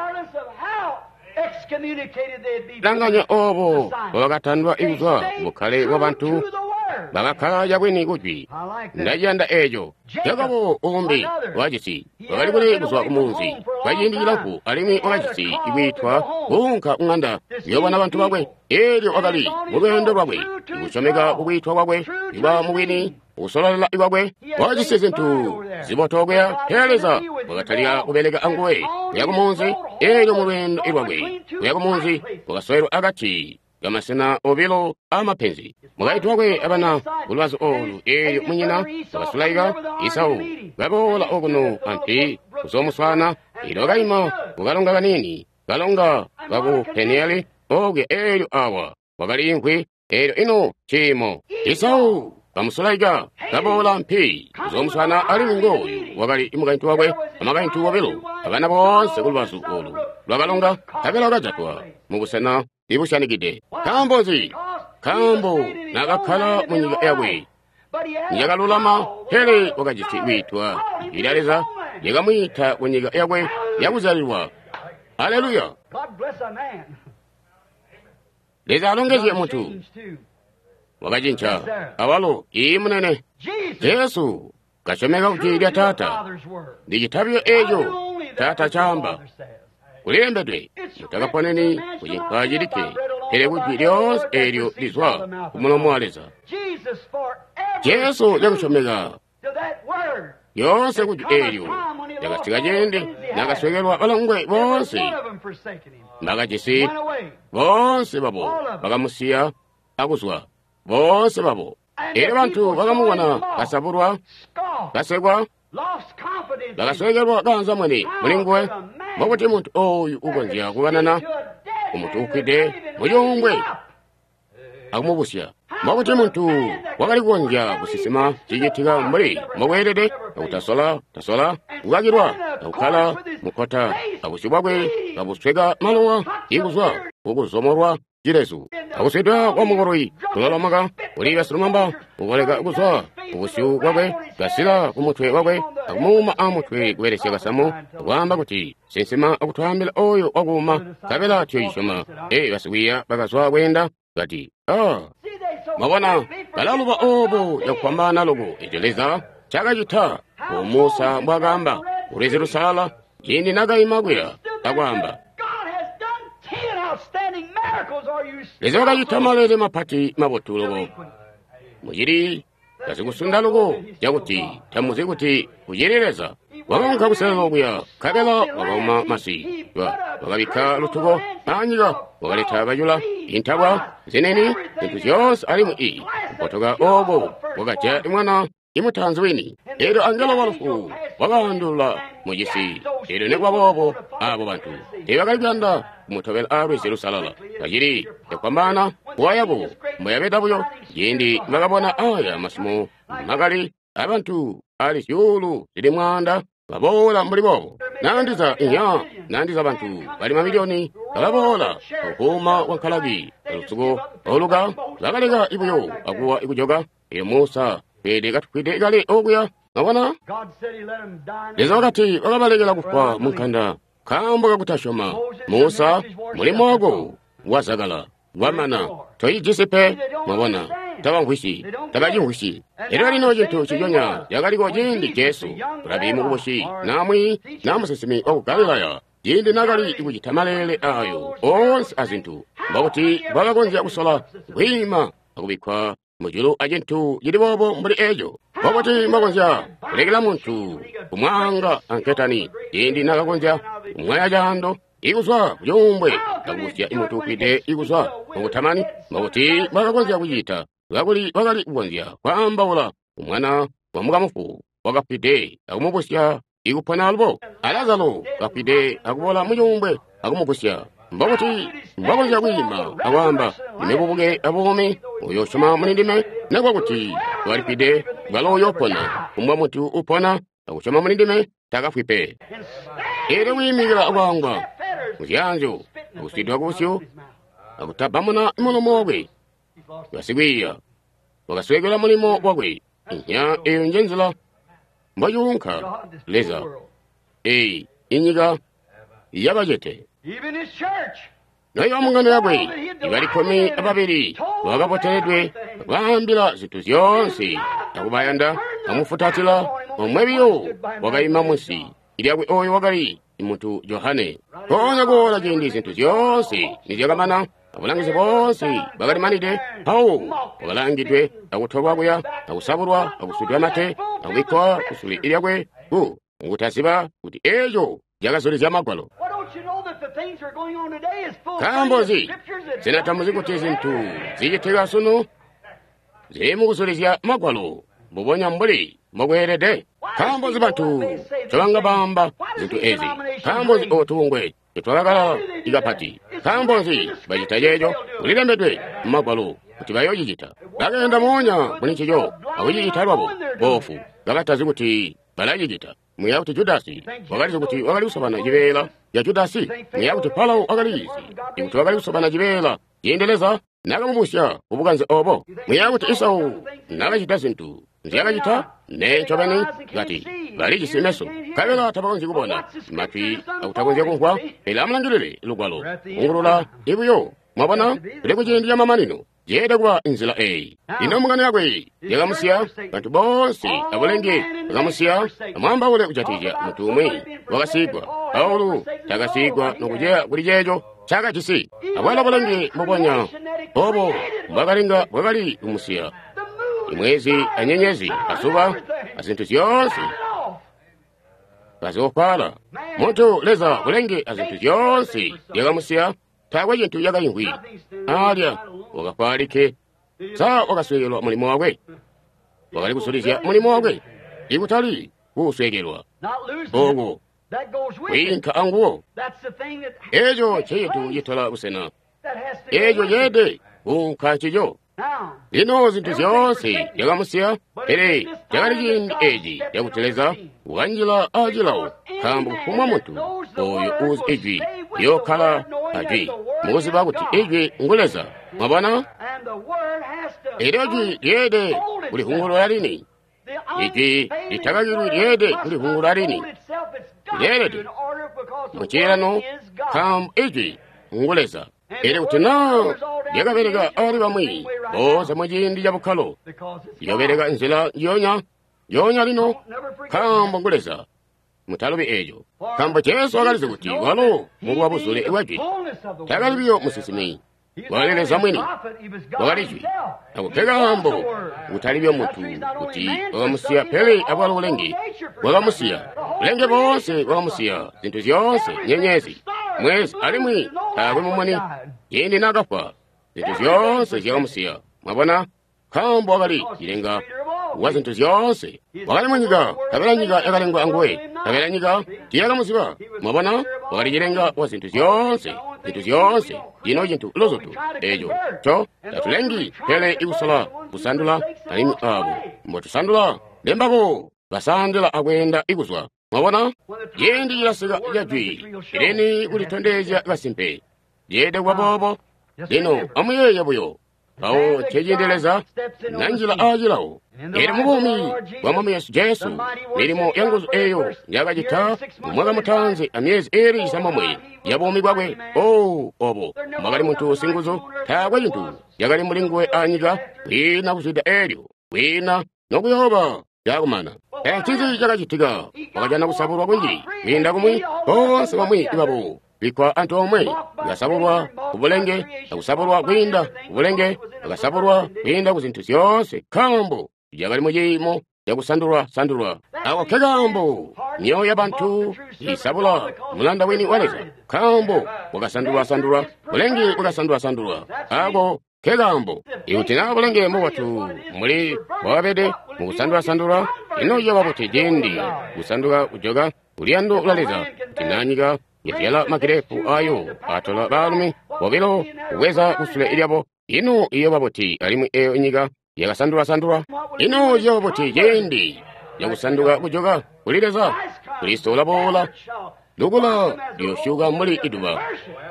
langanya obo bakathandwa ibuzwa bukhale wabantu bakakhala yabwini kuchwi ndajanda ejo yakabo ombi wajisi bakali kule ibuzwa kumunzi kwayindikiraku alimi wakachisi ibwitwa kunka ung'anda yobona bantu bakwe elyo wakali mubendo bakwe ikuchomeka kubwitwa kwakwe iba mubwini usololela ibakwe wajisi zintu zibotogweya heleza wakataliya kubeleka anguwe kuyakumunzi elyo mubendo ibakwe kuyakumunzi wakaswero agati gamasena obilo amapenzi mugaitu wakwe abana ulwazi olu eyo munyina wakasulaika Isau gabola okuno anti kusomuswana ilo gaima kukalonga kanini kalonga gaku Penieli oge elyo awa wakalinkwi elyo ino chimo Isau kamusulaika gabola mpi kusomuswana ali mingoyu wakali imugaitu wakwe amagaitu wabilo abana bonse kulwazi olu lwakalonga kabela gajatwa mubusena ibushanikide kambo nakakhala munyiga yakwe nyakalulama hele wakachisi witwa idaleza yakamwitha munyiga yakwe yakuzalirwa haleluya leza alongezye munthu wakachincha awalo imunene Yesu kachomeka kuchidya tata ndi chithavyo ejo tata chamba kulembedwe mutakaponeni kuchinkajilike hele kuti lyonse elyo lizwa kumulomo waleza Yesu yakuchomeka yonse kuti elyo yakasika chende nakaswekelwa balongwe bonse bakachisi bonse babo bakamusiya akuzwa bonse babo ere bantu bakamuwana kasabulwa kasekwa bakaswekelwa kanza mwene mulingwe makuti muntu oyu ukonzya kukanana umutu ukwide muyungwe akumubusya makuti muntu wakali kukonzya kusisima chichitika mbuli mawelede akutasola kukakirwa akukhala mukota akusibwakwe kabusweka malowa ikuzwa ukuzomorwa chiresu akuswedwa kwa mukoroyi kulolomaka kuliva silumamba kukoleka kuswa kukusiu kwakwe gasila kumutwe wakwe akumuma amutwe kuwereseka samo kuyamba kuti sensema akuthambila oyo wakuma kapela tyoyishoma vasikwiya pakaswa kwenda kati mabona kalaluva obo yakupambana loko iteleza chaka chitha kumusa mbwakamba kuleze lusala chindi nakaimakwira takwamba leze wakachitha malere maphati mapotuloko muchiri kazikusunda loko chakuti thamuze kuti kucherereza wakankha kuselelo kuya kapela wakauma masi wakabikha luthuko anyika wakaletha pachula inthabwa zeneni zinthu zonse alimu iyi kupotoka obo wakaja imwana imuthanzi wini lero angelo walufu wakandula mujisi lero nekwapopo abo bantu tewakaliganda kumuthovela alwezi lusalala kachiri yakupambana kuwayapo muyapetapuyo yindi makapona aya masimu makali abantu ali syulu zili mwanda vabola mbulipo nandiza inya nandiza bantu bali mamiliyoni valabola ukuma wankhalaki alusuku oluka vakaleka ipuyo akuwa ikujoka musa pede katukwite ikale okuya ngabona leza wakati wakabalekela kufa munkhanda kambo kakutashoma musa mulimo wako wazakala wamana toyijisipe mwabona tawankhwishi takajinkhwishi era lino cinthu cijonya yakaliko jindi jesu kulabimu kubushi namwi namusisimi okukalilaya jindi nakali ikucithamalele ayo onse azinthu mbakuti vakakonza kusola kuhima akubikwa mujulu ajinthu jilibobo mbuli ejo mbakuti mbakonza kulekela munthu kumwanga anketani jindi nakakonza kumwaya jando ikuswa kujombwe kakubusya imutukwite ikuswa mukuthamani mbakuti vakakonza kuchita wakali kukonzya kwambawula umwana wamukamufu wakapite akumupusya ikuphwana alupo alazalo kapite akubola mujombwe akumupusya mbakuti mbakonzya kuyima akwamba imepupuke apome uyoshoma munindime nakwakuti walipite bwalo yopona umbwa mutu upona akushoma munindime takafwipe ere wimikira akwangwa musyanjo akusidwa kusyo akutabamuna imulomo wakwe vasikwiya wakaswekela mulimo wakwe inya eyo njenzela mbayunkha leza inyika yabajete nayo mungano yakwe ivalikhomi apapiri wakapoteredwe wakambila zinthu zonse akubayanda amufutatila omweviyo wakayima musi ilyakwe oyo wakali imunthu Yohane konya kola chindi zinthu zonse nijakamana abulangizi bonse bakalimanide awo wabalangidwe akuthoka kuya akusabulwa akusudwa mate akubikwa kusuli ilyakwe ngutasiba kuti ejo jakazoli zya magwalo kambozi zinatamuzi kuti zinthu zichitheka suno zimukusulizya magwalo mubonya mbuli mukwerede kambozi banthu cobanga bamba zinthu ezi kambozi otungwe itwalakala ikapati kambozi bacita jejo ulilembedwe mmagwalo kuti bayoyicita bakenda monya munichijo awuyicithalwapo bofu bakatazi kuti balajicita mwiya kuti Judasi wakalizi kuti wakali usabana jivela ya Judasi mwiya kuti Paulo wakalizi ikuti wakali usabana jivela yendeleza nakamubusya ubukanzi obo mwiya kuti Esau nakachita zinthu nziyakachita necobeni ngati balijisimeso kapela tapakonzi kubona mapi akutakonzya kunkwa ela amulangilile lugwalo ungulula ibuyo mwabona kulekuchindi ya mamanino jeda kwa nzila ino mungano yakwe yakamusiya bantu bonse abulenge bakamusiya amwamba ule kuchatija mutumwi wakasigwa Paulo takasigwa nokujeya kuli jejo chaka chisi abwela bulenge mubonya obo bwakali umusiya imwezi anyenyezi asuba azinthu zonse kaziopala munthu leza bulenge azinthu zonse yakamusiya takwa cinthu yakayingwi alya wakapalike sa wakaswekelwa mulimo wakwe wakali kusulizya mulimo wakwe ikutali kuswekelwa ogo winkha anguwo ejo cinthu yithola kusena ejo yede kunkha cijo lino zinthu zonse yakamusiya ere jakali chindi eji yakuteleza wanjila ajilawo kambo kumwa munthu oyo uzi eji yokhala aji mukuziba kuti iji nguleza mwabona era iji lyede kulihungulula lini iji litakaliru lyede kulihungulula lini lyerede muchirano kam iji nguleza era kuti na lyakabereka ali bamwi boza mwejindi ja bukhalo lyobereka nzira yonya lino kambo nguleza mutalobe ejo kambo cheso akalize kuti walo mungu wabusule iwaji takalibiyo musisimi waleleza mwini walijwi akukhekambo utalibyo mutu kuti wakamusiya pele abwalo ulenge wakamusiya ulenge bonse wakamusiya zintu zyonse nyenyezi mwezi alimwi akwimumwani yindi nakafa zintu zyonse zyakamusiya mwabona kambo wakali ilenga wa zintu zyonse wakali mwenyika kapela nyika yakalengwa angowe kapela nyika tiyakamusiba mwabona wakali jilenga wa zintu zyonse ino jintu lozotu ejo cho tatulengi pele ikusala kusandula alimu abo mbotusandula lembako basandula akwenda ikuswa mwabona yendi jilasika jajwi ireni kulitondezya kasimpe yede kwabobo lino amuyeye buyo awo chejendeleza nanjila ajilawo eri mubumi bwa mwami Yesu mirimo yanguzo eyo yakajita mumwaga mutanzi amyezi eri isamamwe yabomi bwabwe obo magali muntu singuzo tagwa yintu yagali mulingwe anyiga wina kusida eryo wina nokuyoba yakumana ekizi yakajitiga wakajana kusaburwa bwinji winda kumwi bonse bamwi ibabo bikwa antu omwe gasaburwa kubulenge akusaburwa kwinda kubulenge agasaburwa kwinda kuzintu zyonse kambo yagali mujimo yakusandulwa awo kegambo niyo yabantu isabula mulanda weni waleza kambo wakasandulwa bulengi wakasandulwa ago kegambo iutina bulenge mu watu muli wabede mukusandulwa ino yababuti jendi kusandulwa ujoga uliando ulaleza kinanyiga yafyala makirefu ayo atola balumi wabilo uweza kusule ilyabo ino iyo babuti alimu eyo inyiga yakasandulwa ino yababuti jendi yakusandulwa ujoga ulileza kulistola bola lugula lyoshuga muli iduba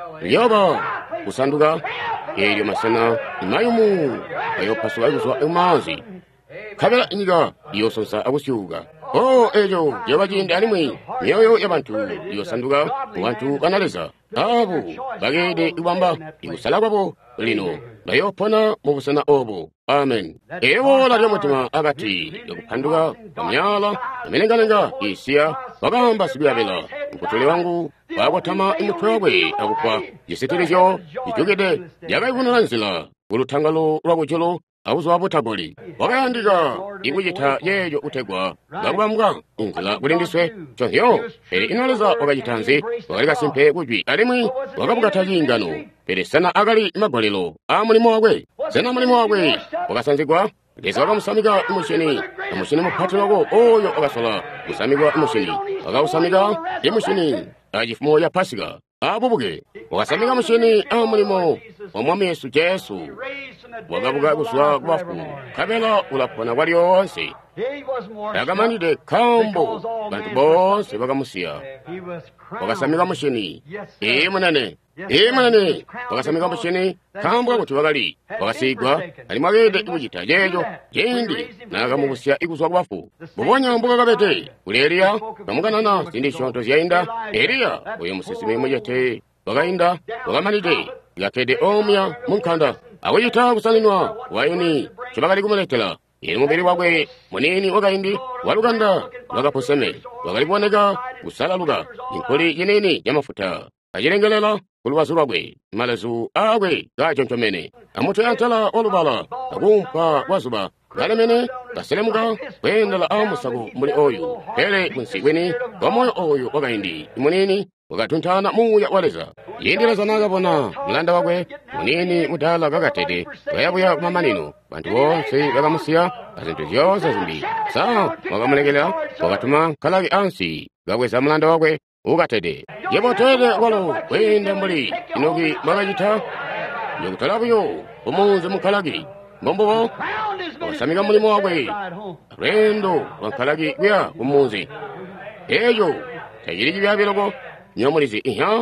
yoba kusandulwa elyo masana imayumu ayopasula ikuswa umazi kabela inyiga yosonsa akusyuga ejo yabajindi alimwi myoyo yabantu yosandulwa kubantu banaleza abo bagede ibamba ikusala kwabo lino bayopona mu busana obo amen ebola lyomutima agati yokupanduka pamyala amenenganenga isiya bagamba sibyabela mukutule wangu bagwatama imutwe wabwe akukwa yiseterejo ijogede yagaibunula nzila ulutangalo lwabujolo awuzwa butaboli wakayandika ikujita yeyo utegwa bagubambwa inzila bulindiswe chonyo eri inoleza wakajitanzi wakalika simpe kujwi alimwi wakabugataji ingano pere sana agali magolelo mulimo wagwe sana mulimo wagwe wakasanzigwa leza wakamusamiga imushini amushini mupatu wako oyo wakasola musamigwa imushini wakawusamiga imushini ajifumo ya pasiga abubuge wakasamiga mushini mulimo omwami Yesu wagabuga kuswa kwafu kabela ulapona wali wonse yagamanide kambo bantu bonse bagamusiya wakasamika mushini munene wakasamika mushini kambo akuti wagali wakasigwa alimwagede ikujita jejo jendi nagamubusiya ikuswa kwafu bubonya mbuga kabete kuli Eliya kamuganana zindi shonto zyainda Eliya uyo musisime mujete wakainda wakamanide yakede omya munkanda awuyita kusaninwa wayoni chibakali kumuletela iri mubiri wagwe munini wakaindi waluganda wakapuseme wakaliboneka kusalaluga inkoli yeneni yamafuta ajilengelela kuluwazu lwagwe malezu agwe gachonchomene amuto yantala olubala akumpa wazuba galemene gaselemuka kwendala amusagu muli oyu pele kunsigweni wamoyo oyu wakaindi imunini wakatuntana muya waleza yendeleza nagabona mulanda wagwe munini mudala gagatede gayabuya mamanino bantu bonse bagamusiya azintu zyonse zimbi wakamulegela wakatuma kalagi ansi gagweza mulanda wagwe ugatede yebotede walo wende mbuli inogi magajita yokutalabuyo umunzi mukalagi mbombobo wasamiga mulimo wagwe rendo wankalagi gya umunzi eyo tayirigi byabilogo nyomulizi iha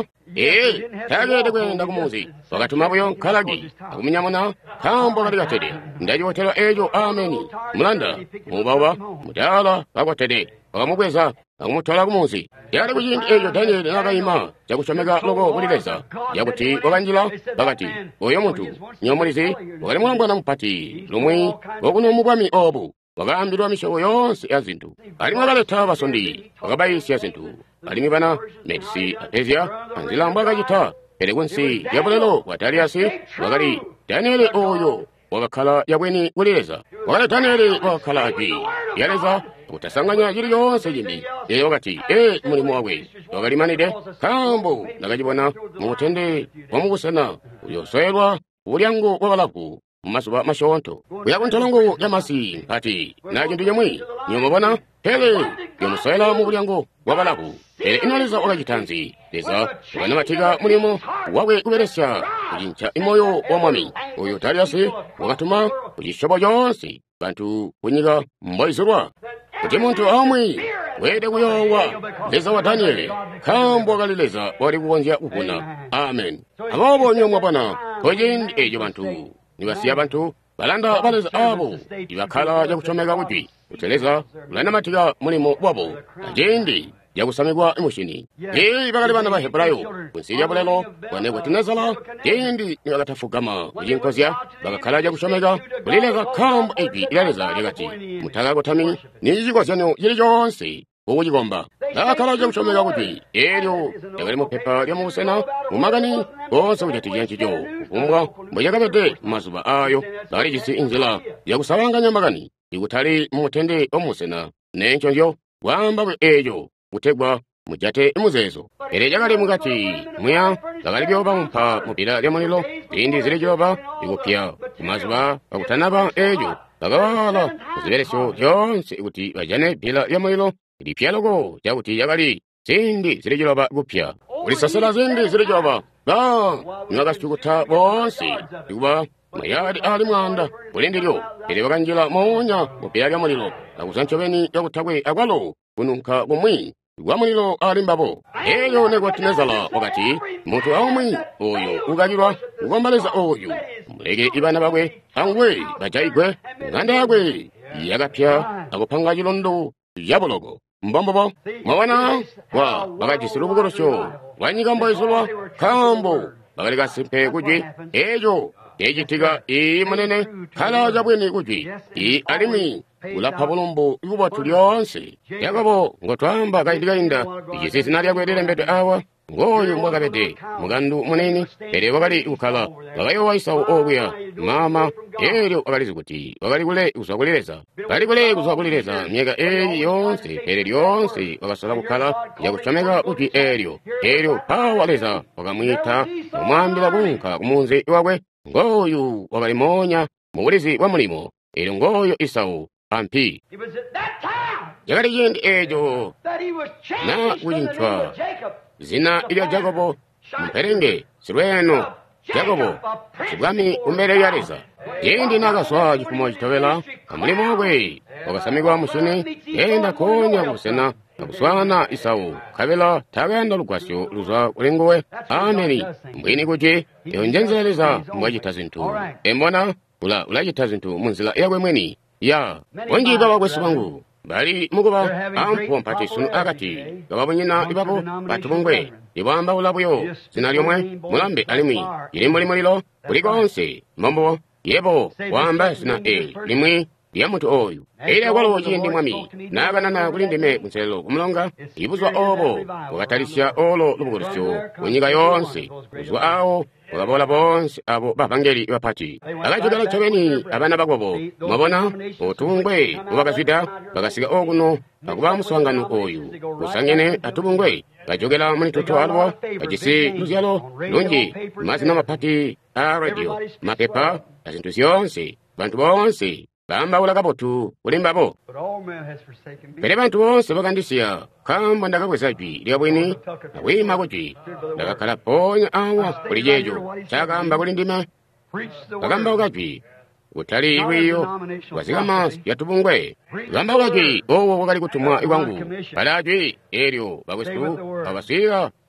tagede kwenda kumuzi wakatumabuyo nkalagi akuminyamuna kambo kali katede ndaji wotera ejo ameni mulanda mubawa mudala bakwatede wakamugweza akumutwala kumuzi yali kuyindi ejo Danieli nakayima jakuchomeka logo kulileza yakuti wakanjila bakati oyo muntu nyomulizi wakali mulambwana mupati lumwi wakunomubwami obu wakambirwa mishobo yonse ya zintu alimwe abaleta basondi wakabayisi ya zintu alimi bana medisi apezia anzilamba akachita perekwensi yabulelo wataliasi wakali Danieli oyo wakakhala yabweni kulileza wakali Danieli wakakhala api yaleza kutasanganya yili yonse yindi yeye wakati mulimu wawe wakalimanide kambo nakachibona mutende wamugusana uyosoyelwa ulyango wabalapu mumasuba mashonto uyakuntolongo yamasi mpati nakintu yemwe nyomobona hele yomusoyela mu bulyango wabalapu ele inoleza wakachitanzi leza wanamatika mulimo wawe kuberesya kujincha imoyo wa mwami uyo taliasi wakatuma kujishobo yonse bantu kunyika mboizulwa kuti muntu amwi wede kuyowa leza wa Danieli kambo wakalileza wali kukonja kupuna amen abobo nyomwa bwana kojindi ejo bantu niwasiya bantu balanda baleza abo ibakhala yakuchomeka kuti kuteleza ulanamatika mulimo wabo ajindi yakusamikwa imushini bakali bana ba Hebrayo kunsirya bulelo wanekwetinezala jindi niwakatafugama kujinkozya bakakhala yakuchomeka kulileza kambo ipi ilaleza lyakati mutaka kutami niyikozyanyo yili yonse ukujigomba bakhala yakuchomeka kuti elyo yakali mupepa lyamubusena mumagani konse kuchatiya nchicho kukumbwa mbojakapete mmazuba ayo bakali chisi inzila yakusawanganya magani ikutali mumutende omusena nenchonjo wambabwe ejo kutegwa mujate imuzezo ele jakali mukati mwiya bakali byoba mumpa mupira lyamulilo lindi zili joba ikupya kumazuba pakutanaba ejo bakawala kuziberesyo yonse ikuti bajane pila lyamulilo lipyaloko jakuti yakali zindi zili joba kupya ulisasala zindi zili joba niwakasitukuta bonse ikuba mayadi ali mwanda ulindilyo ele wakanjila monya mupira lyamulilo akusanchobeni yakutagwe akwalo kununka kumwi gwamulilo alimbabo eyo nekwatinezala wakati muntu aumwi oyo ukajilwa ukombaleza oyo muleke ibana bakwe angwe bajaigwe nganda yakwe yakapya akupanga chilondo yabulogo mbombobo mwawana wa bakachisila bukorosho wanyikambo isulwa kambo bakali kasimpe kujwi ejo ejitika imunene khala jabweni kujwi alimi ulapha bulombo ikubatu lyonse yakobo ngotwamba kaidikainda ijisisi nalyakwerere mbete awa ngoyo mwakapete mukandu munene pere wakali ukhala wakayowa Isau obwya mama elyo wakalizi kuti wakali kule kusakulileza kali kule kusakulileza myeka eyi yonse pere lyonse wakasala kukhala yakuchomeka kuti elyo pawaleza wakamwita umwambila kunka kumunzi iwakwe ngoyu wakali monya muwulizi wa mulimo elyo ngoyo Isau ampi yakali yendi ejo na kuyinchwa zina ilya Jakobo mperenge silweno Jakobo sibwami umbere yaleza yendi nakaswa chikumo chitowela kamulimo gwe wakasamikwa mushini yenda konya kusena akuswana Isau kabela tagaenda lukwasyo luza kulingowe ameni mbwini kuti yonjenzeleza mwajita zintu embona ulajita zintu munzila yakwe mweni ya onjiga wakwesu wangu bali mukuba ampo mpati sunu akati gababonyina ibapo batubungwe ibamba ulabuyo zinalyomwe mulambe alimi ilimbo limulilo kulikonse mambo yebo wamba sina limwi ya mutu oyu ile walo jindi mwami naganana kulindime kunselelo kumulonga ibuzwa obo wakatalisya olo lubukulisyo kunyiga yonse uzwa awo wakabola bonse abo bapangeli bapati akachogala chobeni abana bagobo mabona otungwe wakazwida bakasiga okuno akuba muswangano oyu usangene atubungwe kajogela munitutu alwo kajisi luzyalo lungi mazina mapati a radio mapepa azintu zyonse bantu bonse bamba ulakapotu ulimbabo pere bantu bonse bakandisiya kamba ndakakwezajwi lyabweni awima kuti ndakakhala ponya awa kulijejo chakamba kulindime kakamba ukajwi utali iwiyo wazikama yatubungwe kamba ukajwi owo wakali kutumwa iwangu palajwi elyo bakwesu abasiga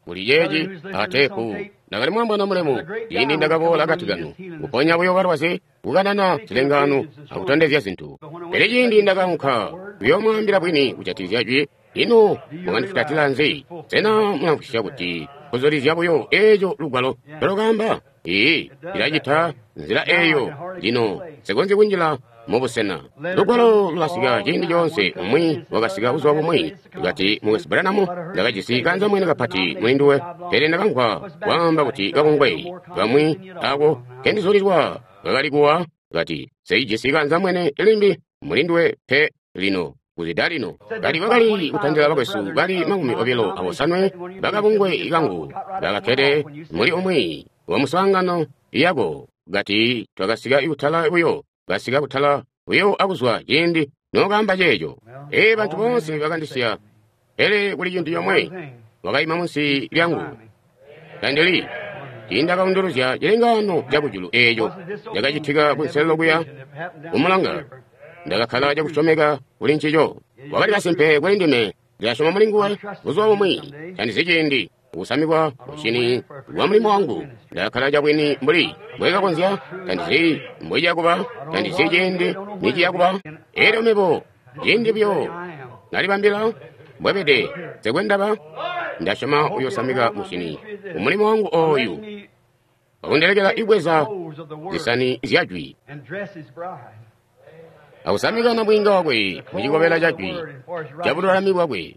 buli yeji ateku nagali mwamba na mulemu yindi ndagabola gati gano kuponya buyo barwase kuganana tilengano akutondezya zintu ere yindi ndagamuka byomwambira bwini kuchatizya jwi ino mwandifutatira nze tena mwanfisha kuti kuzorizya buyo ejo lugalo logamba irajita nzira eyo lino segonzi winjila mubusena lugalo lwasiga jindi jonse umwi wagasiga uzwa bumwi gati mwesibaranamo ndagajisiganza mwene gapati mwinduwe tere ndagankwa wamba kuti gabungwe bamwi ago kendizorizwa gagaliguwa gati seijisiganza mwene elimbi mulindwe pe lino kuzidalino gali bagali utandira bagwesu gali magumi obelo abosanwe bagabungwe igangu bagakere muri umwi wa musangano iyago gati twagasiga ibutala buyo basiga butala buyo aguzwa yindi nogamba jejo bantu bonse bagandisya ere buli jintu yomwe bagayima munsi lyangu kandeli tindaga unduruzya jelengano jagujulu ejo jagajitiga bunselo buya umulanga ndagakhala jakushomega buli nchijo wagali basimpe gwendime lyashoma mulinguwe uzwa bumwi kandi zijindi usamigwa ushini wa mulimo wangu ndakhala jabwini mbuli mwega konzya kandi zi mbwe jakuba kandi zijindi niki jakuba ero mebo jindi byo nalibambira bwebede zegwendaba ndashoma uyo samiga mushini umulimo wangu oyu undelegera ibweza zisani zyajwi ausamiga na mwinga wagwe mujigobela jajwi jabudolami bwagwe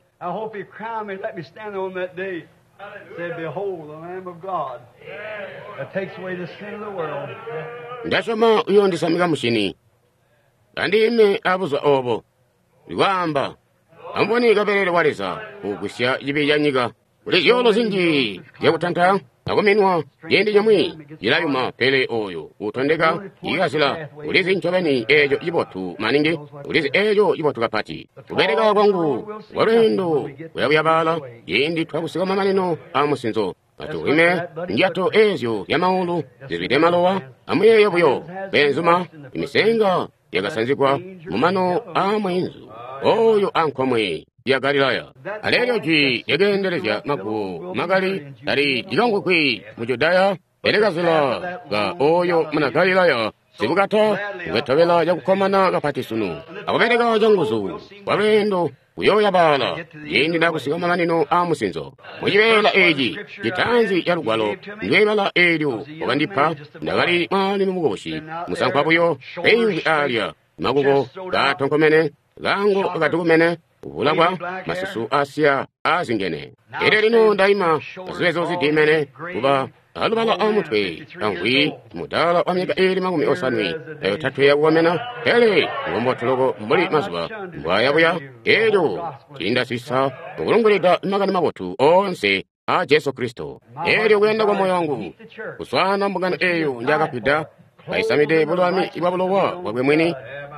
ndashoma uyo ndisamiga mushini kandi ime abuzwa obo ligwamba amboni gaberere waleza ugusya jibijanyiga ulizyono zinji yakutanta nakuminwa yendi nyamwi yilayuma pele oyo utondeka igasila ulizi nchobeni ejo ibotu maningi ulizi ejo ibotu kapati ubereka kwangu walendo uyabuyabala yendi twakusigama maneno amusinzo atuwime njato ezyo yamaulu zizwide malowa amuyeyo buyo benzuma imisenga yagasanzikwa mumano amwenzu oyo ankomwe ya Galilaya alero ji yegenderezya magali ari jigangwe kwi mujudaya elegazula ga oyo muna Galilaya sibugata ugetobela jakukomana gapati sunu akobereka janguzu walendo uyo yabala yindi nakusigama maneno amusinzo mujibela eji jitanzi ya lugwalo ndwebala eryo obandipa ndagali mali mumugoshi musankwa buyo eyingi alya magugo gatonkomene gango gatukumene ubulagwa masusu asya azingene ere lino ndaima aziwezo zidimene kuba alubala amutwe angwi mudala wamyega eri magumi osanwi eyo tatu ya uwamena hele ngombo tulogo mbuli mazuba mbwayabuya ejo kinda sisa ubulungulida magani mabotu onse a Jesu Kristo eri ogwenda kwa moyo wangu kuswana mbugano eyo njakapida aisamide bulwami ibabulowa wagwe mwini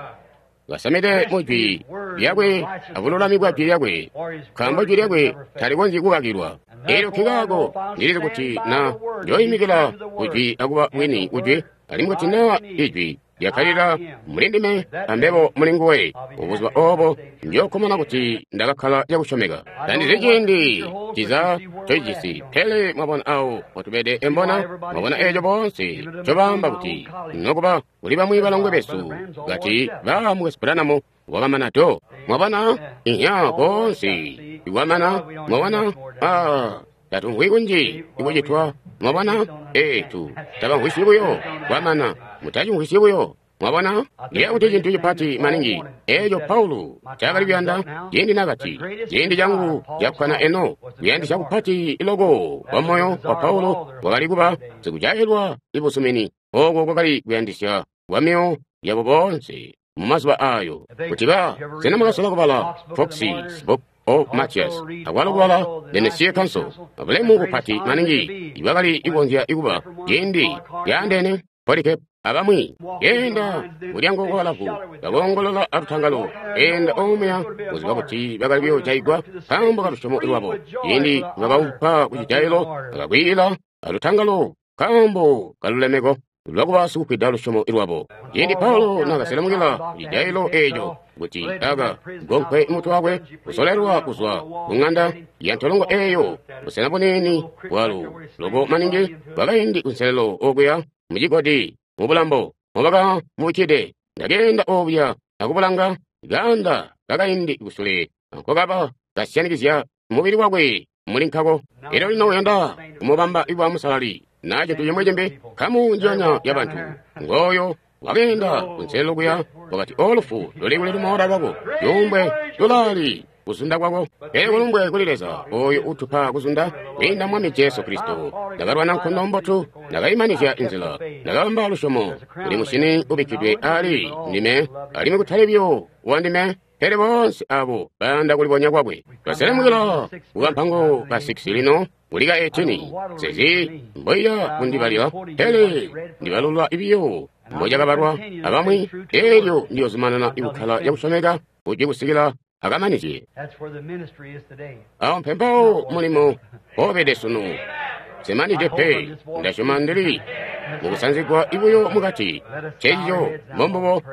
gasamide mujwi byagwe abulolami bwabye yagwe kamba jyagwe taligonzi kubagirwa ero kigago nirize kuti na yoyimikira ujwi aguba mwini ujwi alimwe tina ijwi yakalira mulindime ambebo mulinguwe ubuzwa obo njokomana kuti ndagakhala yakushomega kandi zigindi kiza choijisi tele mwabona awo watubede embona mwabona ejo bonse chobamba kuti nokuba uliba mwibalongwe besu gati bamwesipiranamo wagamanato mwabona iya bonse iwamana mwabona tatungwigunji ibujitwa mwabona etu tabangwisibuyo wamana mutaji ngwisibuyo mwabona ya uteji ntuji pati maningi ejo Paulo chagali byanda yendi nagati yendi jangu yakwana eno yendi chakupati ilogo wa moyo wa Paulo wagaliguba sikujahilwa ibusumini ogo gogali byandisya wameo yabo bonse mumazuba ayo kutiba sena mugasola kubala Foxy Spock o Matthias agwalo kubala denesiye kanso abulemu kupati maningi ibagali igonzya iguba yendi yandene Polikep abamwi yenda mulyango gwalafu bagongolola arutangalo enda omya uziba kuti bagalibyo chaigwa kambo kalushomo irwabo yendi babawupa kuchitailo bagwila arutangalo kambo kalulemego lwakuba sikukwidda lushomo ilwabo yendi Paulo nakaselamukira lijailo ejo kuti aga gonkwe mutwe wakwe kusolerwa kuzwa kung'anda ya ntolongo eyo kusena bunini walu logo maningi bagaindi unselelo ogweya mujigodi mubulambo mubaga mukide ndagenda obya akubulanga ganda gagaindi gusule ankogaba gasyanikizya mubiri wagwe mulinkako era lino yanda umubamba ibwa musalali naje tuyemwejembe kamu njanya yabantu ngoyo wagenda kunselelo gweya wakati olufu lolegule lumora lwago yombwe dolali kusunda kwako kulumbwe kulileza oyo utupa kusunda winda mwami Yesu Kristo nagarwana nkondombotu nagaimanisha inzila nagamba lushomo uli mushini ubikidwe ali ndime alime kutalebyo wandime hele bonse abo banda kulibonya kwabwe baselemukira ukampango ka 6 lino uliga 18 sezi mboya kundibalira hele ndibalulwa ibiyo mboja gabarwa abamwe elyo ndiyo zimanana ibukhala yakusomeka uje kusikira agamanije aho mpembo mulimo obede sunu semanije pe ndashomandiri mukusanzikwa ibuyo mugati chejo mombobo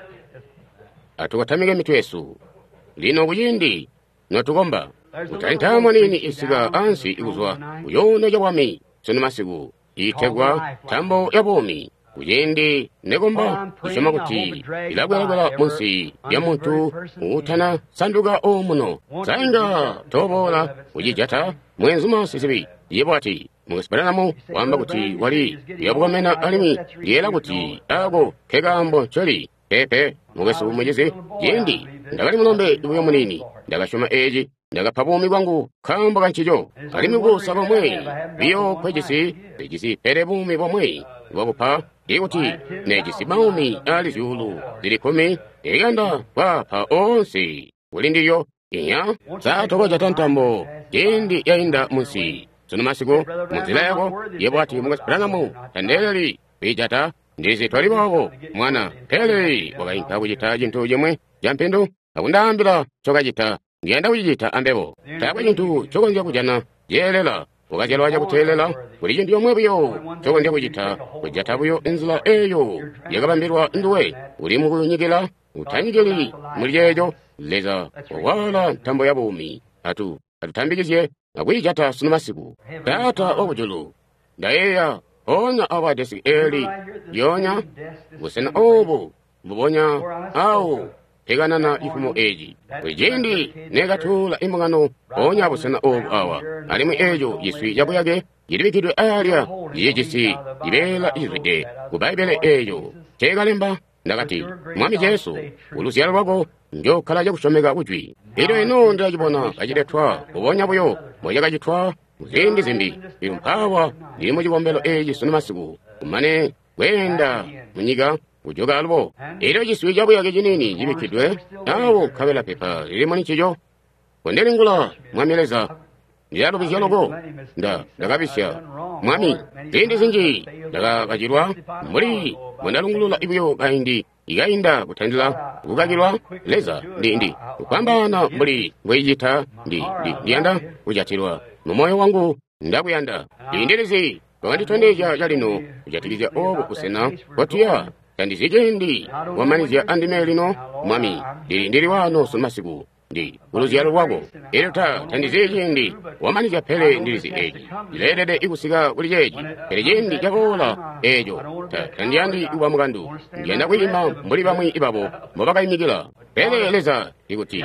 atukatamike mitwesu lino buyindi notugomba utaintamo nini isiga ansi ikuzwa uyono jawami sunu masigu itegwa tambo yabomi uyindi negomba ishoma kuti ilagwelagwela munsi ya muntu utana sanduga omuno sainga tobola ujijata mwenzu mosisibi yebwati mugasiparanamo wamba kuti wali yabugomena alimi yela kuti ago kegambo choli pepe mugesu umwejeze yendi ndagali mulombe ibuyo munini ndagashoma eji ndagapha bumi bwangu kamba kanchijo alimi gusaba mwe biyo kwejisi pere bumi bwamwe bwabupha ikuti nejisi baumi ali zulu zili 10 eganda wapha onse uli ndiyo iya satokoja tantambo yendi yainda munsi sono masiku munzila yako yebwati mugasipiranamo tandeleli bijata ndizi twali babo mwana pele wakainka kujita jintu jemwe jampindu akundambira chokajita ngenda kujita ambebo takwa jintu chokonja kujana jelela ukajelwaja kutelela kuli jintu yomwebuyo chokonja kujita kujatabuyo inzila eyo yakabambirwa nduwe uli mukunyigila utanyigili mulijejo leza wala tambo ya bumi atutambikizye akwijata sunu masiku tata obujulu ndayeya onya abadesi eli yonya busena obo bubonya au teganana ifumo eji wejendi negatula imungano onya busena obo awa alimu ejo yiswi yabuyage yiribikidwe alya yejisi ibela izwide kubaibele ejo tegalemba ndagati mwami Yesu ulusyalo lwago njo kala yakushomeka ujwi ero eno ndajibona kajiretwa ubonya buyo moya kajitwa zindi irumpawa iri mu kibombelo eji sunu masiku umane wenda munyiga ujoga albo ero jiswi jabo yage jinini jibikidwe awo kabela pepa iri mu nikijo kondelingula mwameleza ndiyalo bijalogo ndagabisya mwami zindi zinji ndagabajirwa muri mwandalungulula ibuyo gaindi igainda kutandila kukagirwa leza ndi kupambana muri ngwejita ndiyanda kujatirwa mumoyo wangu ndakuyanda indelezi wanditondeja jalino kujatilizya obo kusena kwatiya tandizijendi wamanizya andime lino mwami ndili wano sunu masiku ndi uluzyalo lwago erota tandizijendi wamanizya pele ndilizi eji iledede ikusiga kulijeji pele jendi jakola ejo tandiyandi iwa mugandu ndiyenda kuyima mbuli bamwi ibabo mubakayimikila pele leza ikuti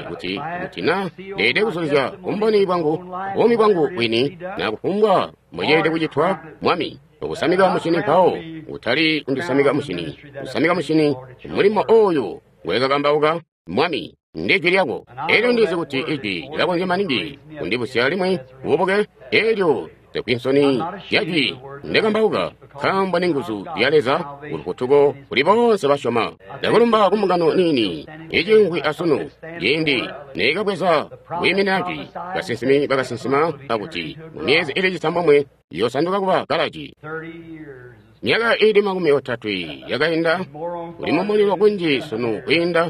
na dede kusolezya kumboni bwangu bumi bwangu wini nakufumbwa mujede kujitwa mwami okusamiga mushini mpawo utali undisamiga mushini usamiga mushini mulimo oyo gwegagambauga mwami ndejwi lyako elyo ndize kuti ijwi lako njemanindi kundibusya limwe uboge elyo tekwinsoni yajwi ndegambauga kamba ninguzu yaleza ulukutugo kuli bonse bashoma dakulumba kumugano nini ijingwi asunu yendi negabweza wiminajwi bagasinsima akuti mumyezi ili jisambomwe yosanduka kuba kalaji myaka ili 30 yagainda ulimo mulilo kunji sunu kwinda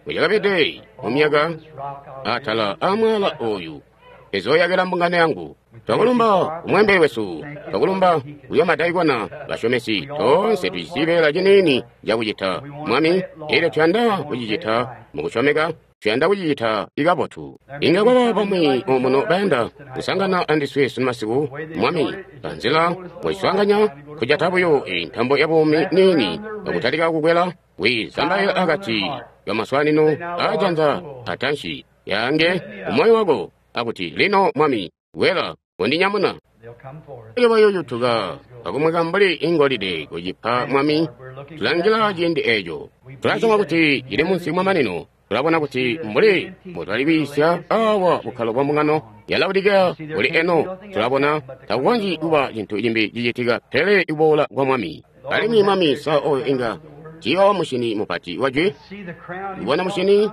kuyagabede mumyaga atala amwala oyu ezo yagera mbungane yangu twakulumba umwembe wesu twakulumba uyo madaigwana bashomesi tonse tuisibela jinini jakujita mwami ile tuyanda kujijita mukushomeka tuyanda kujijita igabotu ingakwaba pamwi omuno bayanda kusangana andiswe sunumasiku mwami panzila mwiswanganya kujatabuyo intambo yabumi nini okutalika kukwela wisambaye agati yamaswanino ajanza atanshi yange umoyo wago akuti lino mwami wela wendinyamuna yobayo yutuga akumwekambali ingolide kujipa mwami tulangila jindi ejo tulasoma kuti ili munsi mwa manino tulabona kuti mbuli mutwalibisya awa bukhalo bwa mung'ano yalawudiga buli eno tulabona takuwanji uba jintu jimbi jijitiga pele ibola kwa mwami alimi mwami sa oyo inga jiwa mushini mupati wajwe ibona mushini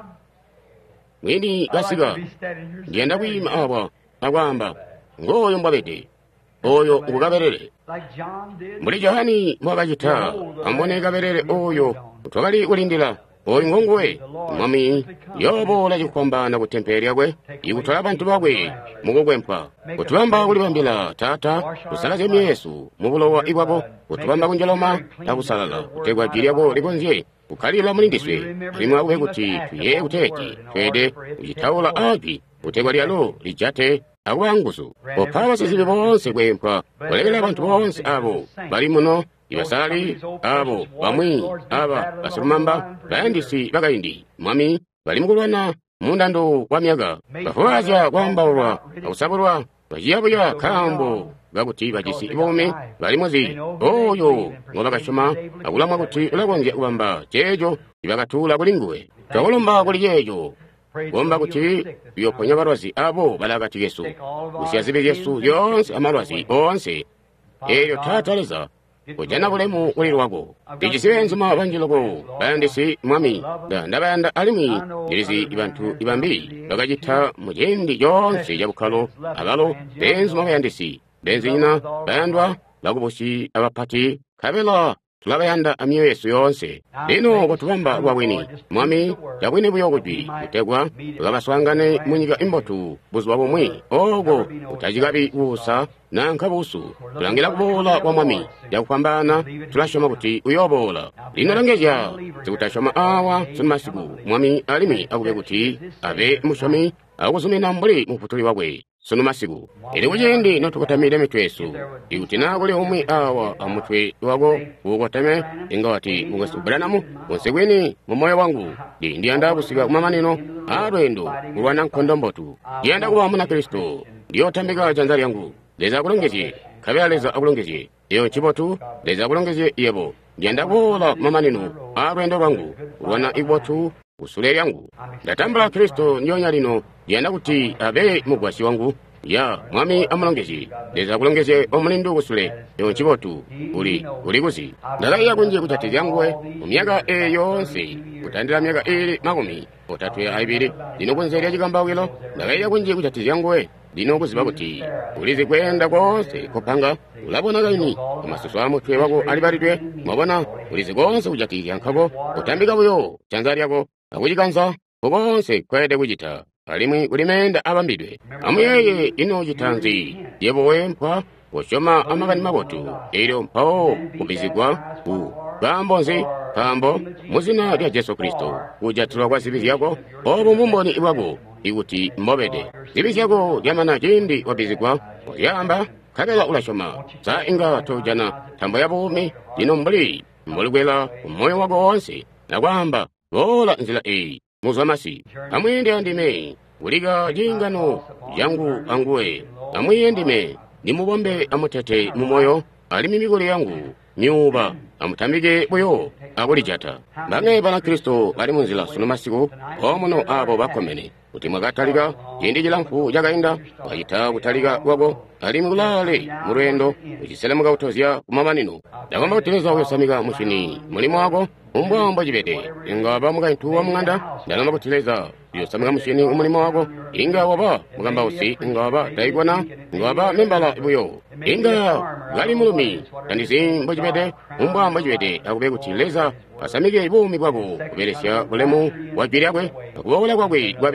mwini gasiga ndienda kwima awa agwamba ngoyo mbabete oyo ugaberere muri Yohani mwabajita ambone gaberere oyo utwali ulindila oyo ngongwe mwami yobola jukwambana kutemperia gwe ikutwala abantu bagwe mugogwempa kutubamba kulibambila tata kusalaze Yesu mubulowa igwabo kutubamba kunjoloma takusalala kutegwa jiriago ligonje kukalila mulindiswe alimwa uwe kuti tuye uteki twede ujitawula api kutegwa lialo lijate awangusu opaba sizibe bonse gwempa walekela abantu bonse abo bali muno ibasali abo bamwi aba basurumamba bayandisi bagayindi mwami bali mukulwana mundando wa myaga bafuwaja kwambaulwa akusaburwa bajiyabuya kambo gakuti bajisi ibome bali mozi oyo ngoba gashoma akulamwa kuti ulagonje ubamba jejo ibagatula kulinguwe twakulomba kuli jejo gomba kuti yoponya barwazi abo balagati Yesu usiyazibe Yesu yonse amarwazi onse eyo tataleza kujana bulemu ulirwago tijisiwenzuma banjilogo bayandisi mwami ndabayanda alimi irizi ibantu ibambi bagajita mujendi yonse yabukhalo abalo benzuma bayandisi benzinyina bayandwa baguboshi abapati kabela tulabayanda amiyo Yesu yonse lino kutubamba wawini mwami yawini buyogujwi utegwa tukabaswangane munyiga imbotu buzuwa bumwi ogo utajigabi busa nankabusu tulangira kubola kwa mwami yakupambana tulashoma kuti uyobola lino langeja tikutashoma awa sunmasiku mwami alimi akube kuti abe mushomi akuzumina mbuli muputuli wabwe sunumasiku ili kujendi notukotamile mitwesu ikutinagule umwi awa amutwe wago ukotame ingawati ugasubulanamu unsigwini mumoyo wangu ndianda kusiga kumamanino arwendo kulwana nkondombotu ndianda kuwamu na Kristo ndiyotambika janzali yangu leza kulongeje kabela leza akulongeje iyo chibotu leza kulongeje yebo ndianda kuwola mamanino arwendo wangu kulwana ibotu usule yangu ndatambula Kristo nyonya lino ndianda kuti abe mugwasi wangu ya mwami amulongeje leza kulongeje omulindu gusule iyo chibotu uli gusi ndalaiya kunje kutatiza yangwe umyaga yonse kutandira myaga ili makumi otatu ya aibiri lino kunzeli ajigambawilo ndalaiya kunje kutatiza yangwe lino kuziba kuti ulizi kwenda kwose kopanga ulabona gaini amasusu amutwe wako alibaritwe mwabona ulizi konse kujatiza nkako utambika buyo chanzari yako akujikanza kukonse kwede kujita alimwi ulimenda abambidwe amuyeye ino jitanzi yebo wempa woshoma amagani mabotu ilo mpao kubizigwa ku bambonzi kambo muzina lya Yesu Kristo kujatulwa kwa zibizi yako obu mumboni iwago ikuti mbobede zibizi yako yamana jindi wabizigwa yamba kabela ulashoma za inga tojana tambo yabumi lino mbuli gwela umoyo wago wonse na kwamba wola nzila muzamasi amwende andime uliga jingano yangu anguwe amwende nimubombe amutete mumoyo alimi migole yangu nyuba amutambige buyo abulijata bange bana Kristo bali munzila sunumasiku omuno abo bakomene kuti mwagataliga jindi jilamfu jagainda wajita kutaliga wago alimi ulale murendo ujiselemuga utozia kumamanino dagomba kuteleza uyosamiga mushini mulimo wago umbwambo jibede inga bamuga intuwa munganda dalamba kuteleza uyosamiga mushini umulimo wago inga waba mugamba usi inga waba daigwana inga waba membala ibuyo inga gali mulumi tandizimbo jibede umbwambo jibede akube kuteleza asamige ibumi gwago kuberesya bulemu wajiriagwe akubola gwagwe gwabiri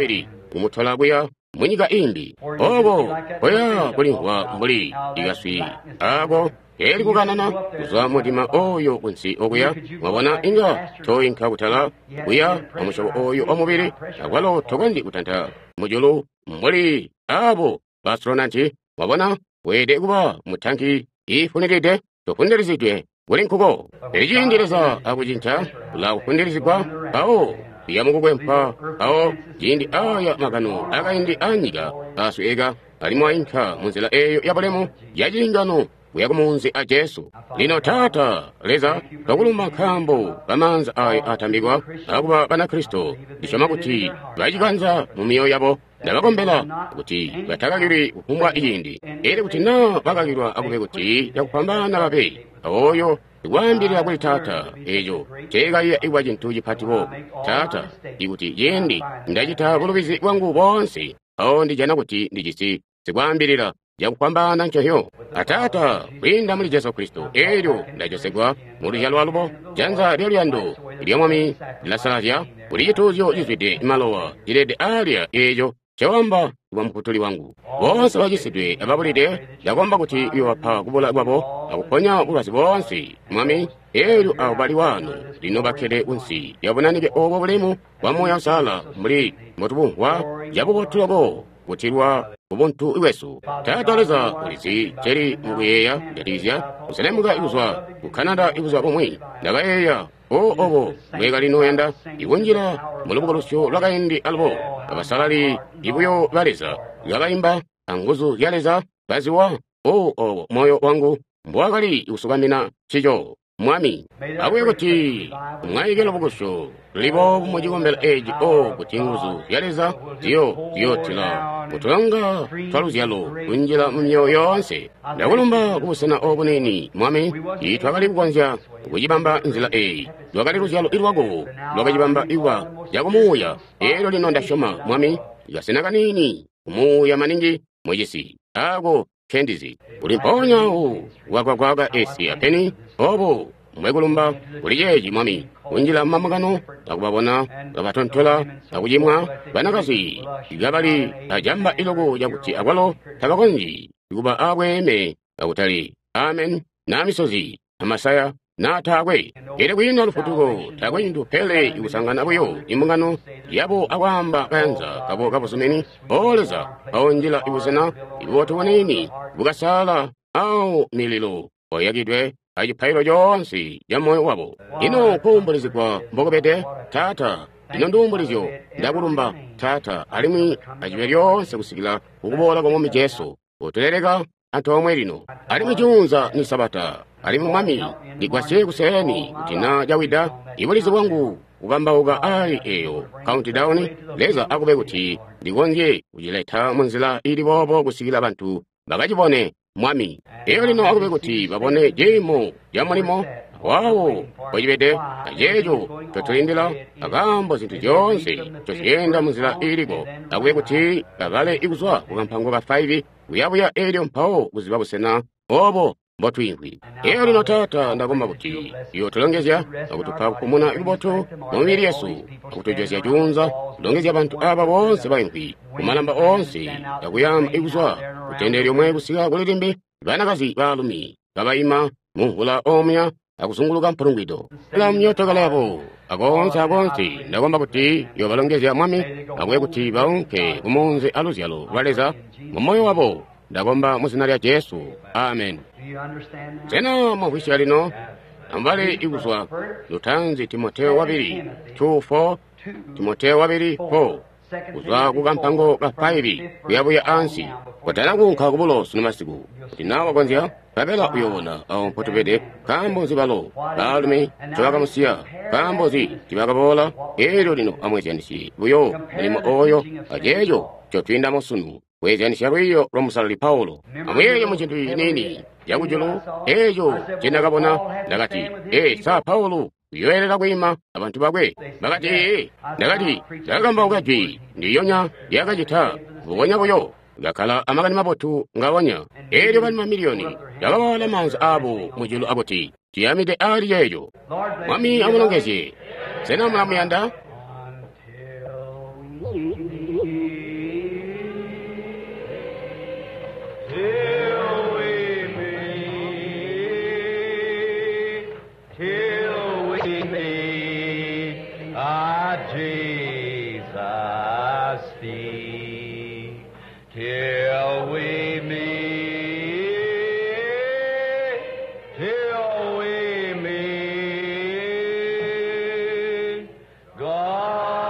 kumuthola kuya mwinyika imbi obo oya kulingwa mbuli ikaswi ako eri kukanana kuzwa mutima oyo kunsi okuya mwabona inga toyinka kutala kuya omushobo oyo omubiri akwalo tokondi kutanta mujulu mbuli abo bastronanti mwabona wede kuba mutanki ifuniride tofunirizidwe kulinkuko ejindireza akujincha kula kufunirizidwa awo yamukugwempa awo jindi aya magano againdi anyiga aswega alimwa inka munzila eyo yabalemu yajingano kuyakumunzi a Jesu lino tata leza kakuluma kambo bamanza ayi atambigwa akuba bana Kristo ishoma kuti bajiganza mu miyo yabo nabagombela kuti batakagiri kukumbwa iyindi eri kuti na bakagirwa akube kuti yakupambana babe oyo igwambirira kuli tata ejo tegaiya igwa jintu jipatiwo tata ikuti yendi ndajita bulubizi bwangu bonse awo ndijana kuti ndijisi sigwambirira yakupambana nchohyo atata kwinda muli Yesu Kristo eryo ndajosegwa muri yalwa lubo janza lyando ilyamwami lasalazya kuli yituzyo yizwide imalowa jirede alya ejo chewamba kuba mukutuli wangu bonse bajisidwe ababulide yagomba kuti iwapa kubula bwabo akuponya bulasi bonse mwami eryo abo bali wano lino bakede unsi yabonanike obwo bulemu bwamoya sala muli mutubungwa yabubotulago kutirwa ubuntu iwesu tatoleza ulisi cheri mukuyeya yatizya uselemuga ikuzwa kukanada ikuzwa kumwi ndagayeya obo mwega lino yenda iwunjira mulubuga lusyo lwakaindi albo abasalali ibuyo baleza yagaimba anguzu yaleza baziwa obo moyo wangu mbwagali usugamina chijo mwami abuye kuti mwayigelo bugusho libo mujigombela eji kuti nguzu yaleza tiyo tila mutulanga twaluzyalo kunjira mu myoyo yonse ndakulumba kubusana obunini mwami itwagali kugonja kujibamba nzila lwagali luzyalo ilwago lwakajibamba iwa jakumuya ero lino ndashoma mwami yasenaka nini kumuya maningi mwejesi ako kendizi ulimponyawo wagwagwaga esi apeni obo mwekulumba ulijeji mwami unjila mamagano akubabona abatontola akujimwa banakazi igabali ajamba ilogo jakuti akwalo tabakonji ikuba abweme akutali amen namisozi amasaya natagwe ere kwina lufutuko tagwindu pele ikusangana buyo imungano yabo akwamba kanza kabo sumeni oleza aonjila ibusena ibotuwanini bukasala au mililo oyagidwe ajipailo jonsi ya moyo wabo ino kumbulizikwa mbogobede tata ino ndumbulizyo ndakulumba tata alimwi ajibe lyonse kusikila ukubola kwa mwami Yesu utulereka antomwe lino alimwi junza ni sabata alimwi mwami nigwase kuseni kutina jawida ibulizi wangu ugamba uga ai eyo countdown leza akube kuti ndigonje kujileta munzila ili bobo kusikila bantu bagajibone mwami eyo lino akube kuti babone jemo jamulimo wawo wajibede ajejo totulindila agambo zintu jonse tosiyenda munzila iliko akube kuti kagale ikuzwa kukampango ka 5 uyabuya elyo mpawo kuziba busena obo mbotwingwi eyo lino tata ndagomba kuti iyo tulongezya akutupa kumuna iluboto nomubiri Yesu akutujozya junza tulongezya abantu aba bonse baingwi kumalamba onse yakuyamba ikuzwa kutendera omwe kusiga kulilimbi banakazi balumi kabayima muhula omya akusunguluka mpulungwido la mnyotogala yabo agonse ndagomba kuti iyo balongezya mwami akuye kuti baunke kumunzi aluzyalo baleza mumoyo wabo ndagomba muzina lya Yesu amen tena mwawisha lino ambale ikuzwa lutanzi Timoteo wabiri 2:4 Timoteo wabiri 4 kuzwa kukampango ka 5 kuyabuya ansi kwatanaku nkakubulo sunamasiku kuti nawa kwanzya kapela uyona au mpotopede kambozi balo balumi chowakamusiya kambozi tibakabola ero lino amwezyanisi buyo mulimo oyo ajejo chotwinda mosunu wezyanisya bwiyo lwomusalali Paulo amweyo muchintu nini yakujulu ejo chenakabona ndakati sa Paulo yoyerera kwima abantu bagwe bagati ndakati ndakamba ukajwi ndiyonya yakajita buwonya buyo ngakhala amakani mabotu ngawonya eryo bali mamiliyoni yakabawala manza abo mujulu aboti tiyamide ali yeyo mwami amulongezye sena mulamuyanda till we meet, till we meet. God